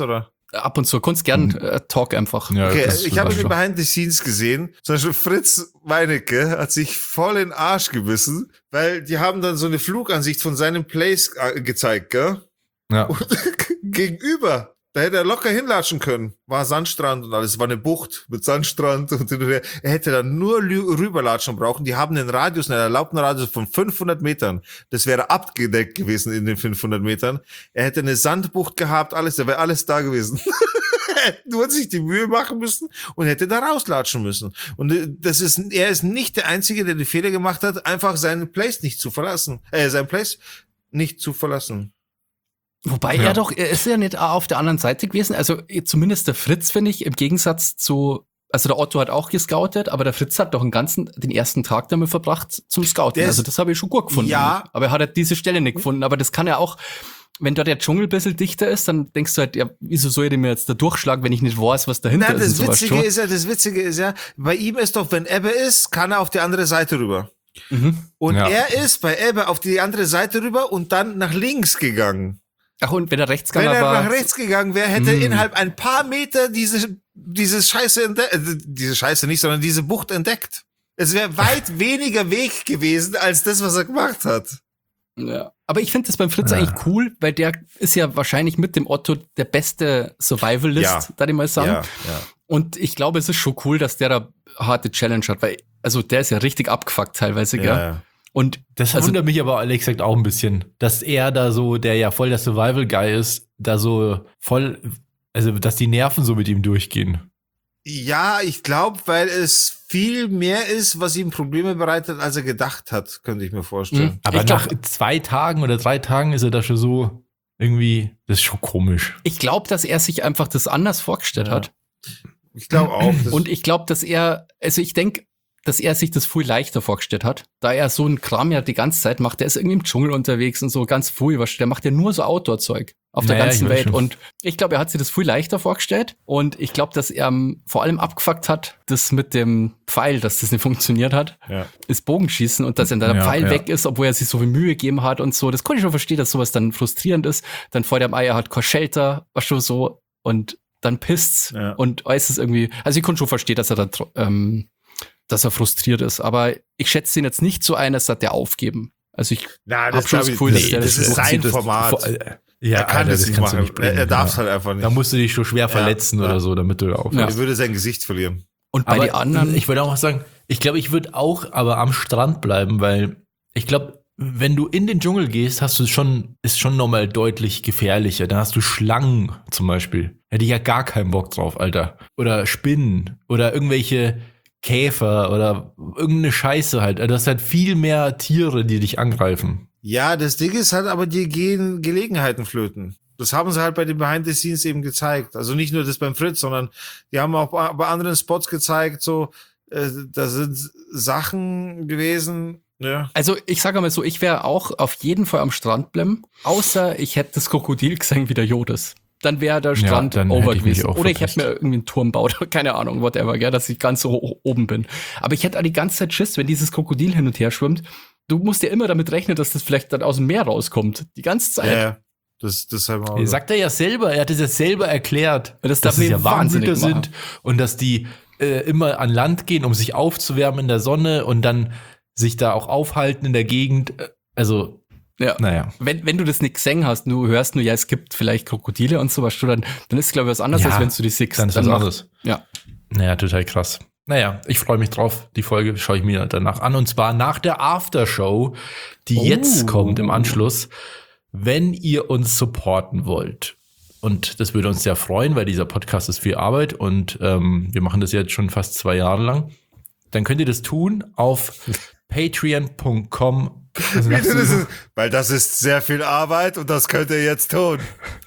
ab und zu. Kunst gern äh, Talk einfach. Ja, Okay, das- ich das habe war in den schon- Behind the Scenes gesehen, zum Beispiel Fritz Meinecke hat sich voll in den Arsch gebissen, weil die haben dann so eine Flugansicht von seinem Place äh, gezeigt, gell? Ja. Und gegenüber, da hätte er locker hinlatschen können. War Sandstrand und alles, war eine Bucht mit Sandstrand und hin und her. Er hätte dann nur lü- rüberlatschen brauchen. Die haben einen Radius, einen erlaubten Radius von fünfhundert Metern. Das wäre abgedeckt gewesen in den fünfhundert Metern. Er hätte eine Sandbucht gehabt, alles, da wäre alles da gewesen. Er hätte nur sich die Mühe machen müssen und hätte da rauslatschen müssen. Und äh, das ist, er ist nicht der Einzige, der die Fehler gemacht hat, einfach seinen Place nicht zu verlassen. Äh, sein Place nicht zu verlassen. Wobei Ja. er doch, er ist ja nicht auf der anderen Seite gewesen. Also zumindest der Fritz, finde ich, im Gegensatz zu, also der Otto hat auch gescoutet, aber der Fritz hat doch den ganzen, den ersten Tag damit verbracht zum Scouten. Der ist- Also das habe ich schon gut gefunden. Ja. Aber er hat halt diese Stelle nicht gefunden. Aber das kann ja auch, wenn dort der Dschungel ein bisschen dichter ist, dann denkst du halt, ja, wieso soll ich mir jetzt da durchschlagen, wenn ich nicht weiß, was dahinter Nein, ist? das und sowas Witzige schon. ist ja, das Witzige ist ja, bei ihm ist doch, wenn Ebbe ist, kann er auf die andere Seite rüber. Mhm. Und Ja. er ist bei Ebbe auf die andere Seite rüber und dann nach links gegangen. Ach, und wenn er rechts Wenn gegangen er war. nach rechts gegangen wäre, hätte Hm. innerhalb ein paar Meter diese, diese Scheiße entdeckt, äh, diese Scheiße nicht, sondern diese Bucht entdeckt. Es wäre weit weniger Weg gewesen, als das, was er gemacht hat. Ja. Aber ich finde das beim Fritz Ja. eigentlich cool, weil der ist ja wahrscheinlich mit dem Otto der beste Survivalist, Ja. darf ich mal sagen. ja. Und ich glaube, es ist schon cool, dass der da harte Challenge hat, weil, also der ist ja richtig abgefuckt teilweise, Ja, gell? ja. Und Das also, wundert mich aber ehrlich gesagt auch ein bisschen, dass er da so, der ja voll der Survival-Guy ist, da so voll, also dass die Nerven so mit ihm durchgehen. Ja, ich glaube, weil es viel mehr ist, was ihm Probleme bereitet, als er gedacht hat, könnte ich mir vorstellen. Mhm. Aber Ich glaub- nach zwei Tagen oder drei Tagen ist er da schon so irgendwie, das ist schon komisch. ich glaube, dass er sich einfach das anders vorgestellt Ja. hat. Ich glaube auch. Das Und ich glaube, dass er, also ich denke, dass er sich das viel leichter vorgestellt hat, da er so einen Kram ja die ganze Zeit macht. Der ist irgendwie im Dschungel unterwegs und so ganz viel, was der macht ja nur so Outdoor-Zeug auf der Naja, ganzen ich weiß Welt. schon. Und ich glaube, er hat sich das viel leichter vorgestellt. Und ich glaube, dass er ähm, vor allem abgefuckt hat, das mit dem Pfeil, dass das nicht funktioniert hat, ja. ist Bogenschießen und dass dann der Ja, Pfeil ja. weg ist, obwohl er sich so viel Mühe gegeben hat und so. Das konnte ich schon verstehen, dass sowas dann frustrierend ist. Dann vor dem Ei, er hat kein Shelter, was schon so, und dann pisst's Ja. und alles ist irgendwie, also ich konnte schon verstehen, dass er dann, tro- ähm, dass er frustriert ist, aber ich schätze ihn jetzt nicht so ein, als hat der aufgeben. Also ich Na, hab das, schon glaub das ich, Gefühl, das, dass der das das ist sein durchzieht, das- Format. Vor- Ja, er kann Alter, das nicht kannst du machen. bringen. er er darf es ja. halt einfach nicht. Da musst du dich schon schwer verletzen ja. oder so, damit du da aufhörst. Er würde sein Gesicht verlieren. und bei Aber den anderen, ich würde auch mal sagen, ich glaube, ich würde auch aber am Strand bleiben, weil ich glaube, wenn du in den Dschungel gehst, hast du schon, ist schon nochmal deutlich gefährlicher. Dann hast du Schlangen zum Beispiel. Hätte ich ja gar keinen Bock drauf, Alter. Oder Spinnen oder irgendwelche Käfer oder irgendeine Scheiße halt. Du hast halt viel mehr Tiere, die dich angreifen. Ja, das Ding ist halt, aber dir gehen Gelegenheiten flöten. Das haben sie halt bei den Behind the Scenes eben gezeigt. Also nicht nur das beim Fritz, sondern die haben auch bei bei anderen Spots gezeigt, so, äh, da sind Sachen gewesen, ja. also ich sage mal so, ich wäre auch auf jeden Fall am Strand bleiben, außer ich hätte das Krokodil gesehen wie der Jodes. Dann wäre der Strand dann hätte over ich mich gewesen. auch Oder ich hätte verpisst. mir irgendwie einen Turm baut, keine Ahnung, whatever, gell, dass ich ganz so hoch oben bin. Aber ich hätte auch die ganze Zeit Schiss, wenn dieses Krokodil hin und her schwimmt. Du musst ja immer damit rechnen, dass das vielleicht dann aus dem Meer rauskommt. Die ganze Zeit. Ja, ja. Das, das haben wir auch. Sagt er ja selber, er hat es ja selber erklärt, Das dass darf es ja mich wahnsinnig Warmblüter machen. sind und dass die äh, immer an Land gehen, um sich aufzuwärmen in der Sonne und dann sich da auch aufhalten in der Gegend. Äh, Also, Ja. naja. Wenn, wenn du das nicht gesehen hast, du hörst nur, ja, es gibt vielleicht Krokodile und sowas, dann, dann ist es, glaube ich, was anderes, Ja, als wenn du die siehst. Dann ist das macht- anderes. Ja. Naja, total krass. Naja, ich freue mich drauf. Die Folge schaue ich mir danach an. Und zwar nach der Aftershow, die Oh. jetzt kommt im Anschluss, wenn ihr uns supporten wollt. Und das würde uns sehr freuen, weil dieser Podcast ist viel Arbeit und ähm, wir machen das jetzt schon fast zwei Jahre lang. Dann könnt ihr das tun auf patreon punkt com. Wie das ist, weil das ist sehr viel Arbeit und das könnt ihr jetzt tun.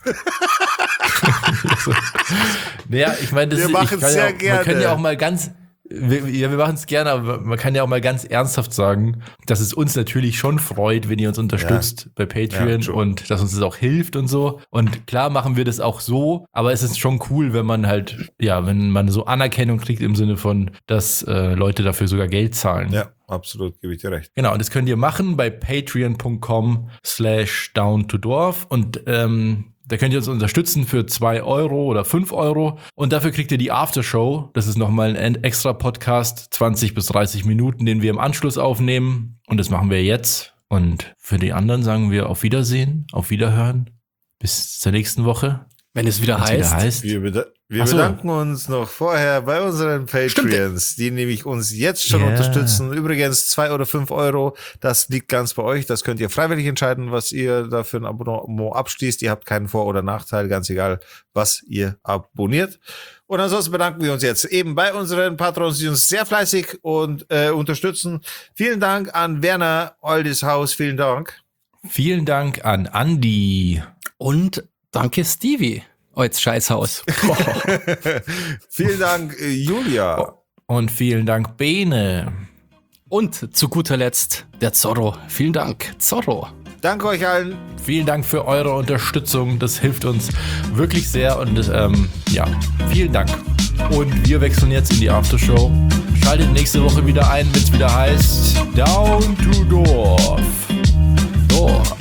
Naja, ich meine, das Wir ist, machen's ich kann sehr ja auch, gerne. Man kann ja auch mal ganz, wir, ja, wir machen es gerne, aber man kann ja auch mal ganz ernsthaft sagen, dass es uns natürlich schon freut, wenn ihr uns unterstützt bei Patreon Ja, schon. und dass uns das auch hilft und so. Und klar machen wir das auch so, aber es ist schon cool, wenn man halt, ja, wenn man so Anerkennung kriegt im Sinne von, dass äh, Leute dafür sogar Geld zahlen. Ja, absolut, gebe ich dir recht. Genau, und das könnt ihr machen bei patreon punkt com slash down to dwarf und ähm, Da könnt ihr uns unterstützen für zwei Euro oder fünf Euro. Und dafür kriegt ihr die Aftershow. Das ist nochmal ein extra Podcast, zwanzig bis dreißig Minuten, den wir im Anschluss aufnehmen. Und das machen wir jetzt. Und für die anderen sagen wir auf Wiedersehen, auf Wiederhören. Bis zur nächsten Woche. Wenn es wieder Wenn's heißt. wieder heißt. Wir, beda- wir Ach so. bedanken uns noch vorher bei unseren Patreons, die nämlich uns jetzt schon Yeah. unterstützen. Übrigens zwei oder fünf Euro, das liegt ganz bei euch. Das könnt ihr freiwillig entscheiden, was ihr da für ein Abonnement abschließt. Ihr habt keinen Vor- oder Nachteil, ganz egal, was ihr abonniert. Und ansonsten bedanken wir uns jetzt eben bei unseren Patrons, die uns sehr fleißig und äh, unterstützen. Vielen Dank an Werner Oldeshaus, vielen Dank. Vielen Dank an Andi. Und danke, Stevie. Als Scheißhaus. Vielen Dank, äh, Julia. Und vielen Dank, Bene. Und zu guter Letzt der Zorro. Vielen Dank, Zorro. Danke euch allen. Vielen Dank für eure Unterstützung. Das hilft uns wirklich sehr. Und das, ähm, ja, vielen Dank. Und wir wechseln jetzt in die Aftershow. Schaltet nächste Woche wieder ein, wenn es wieder heißt Down to Dorf. Dorf.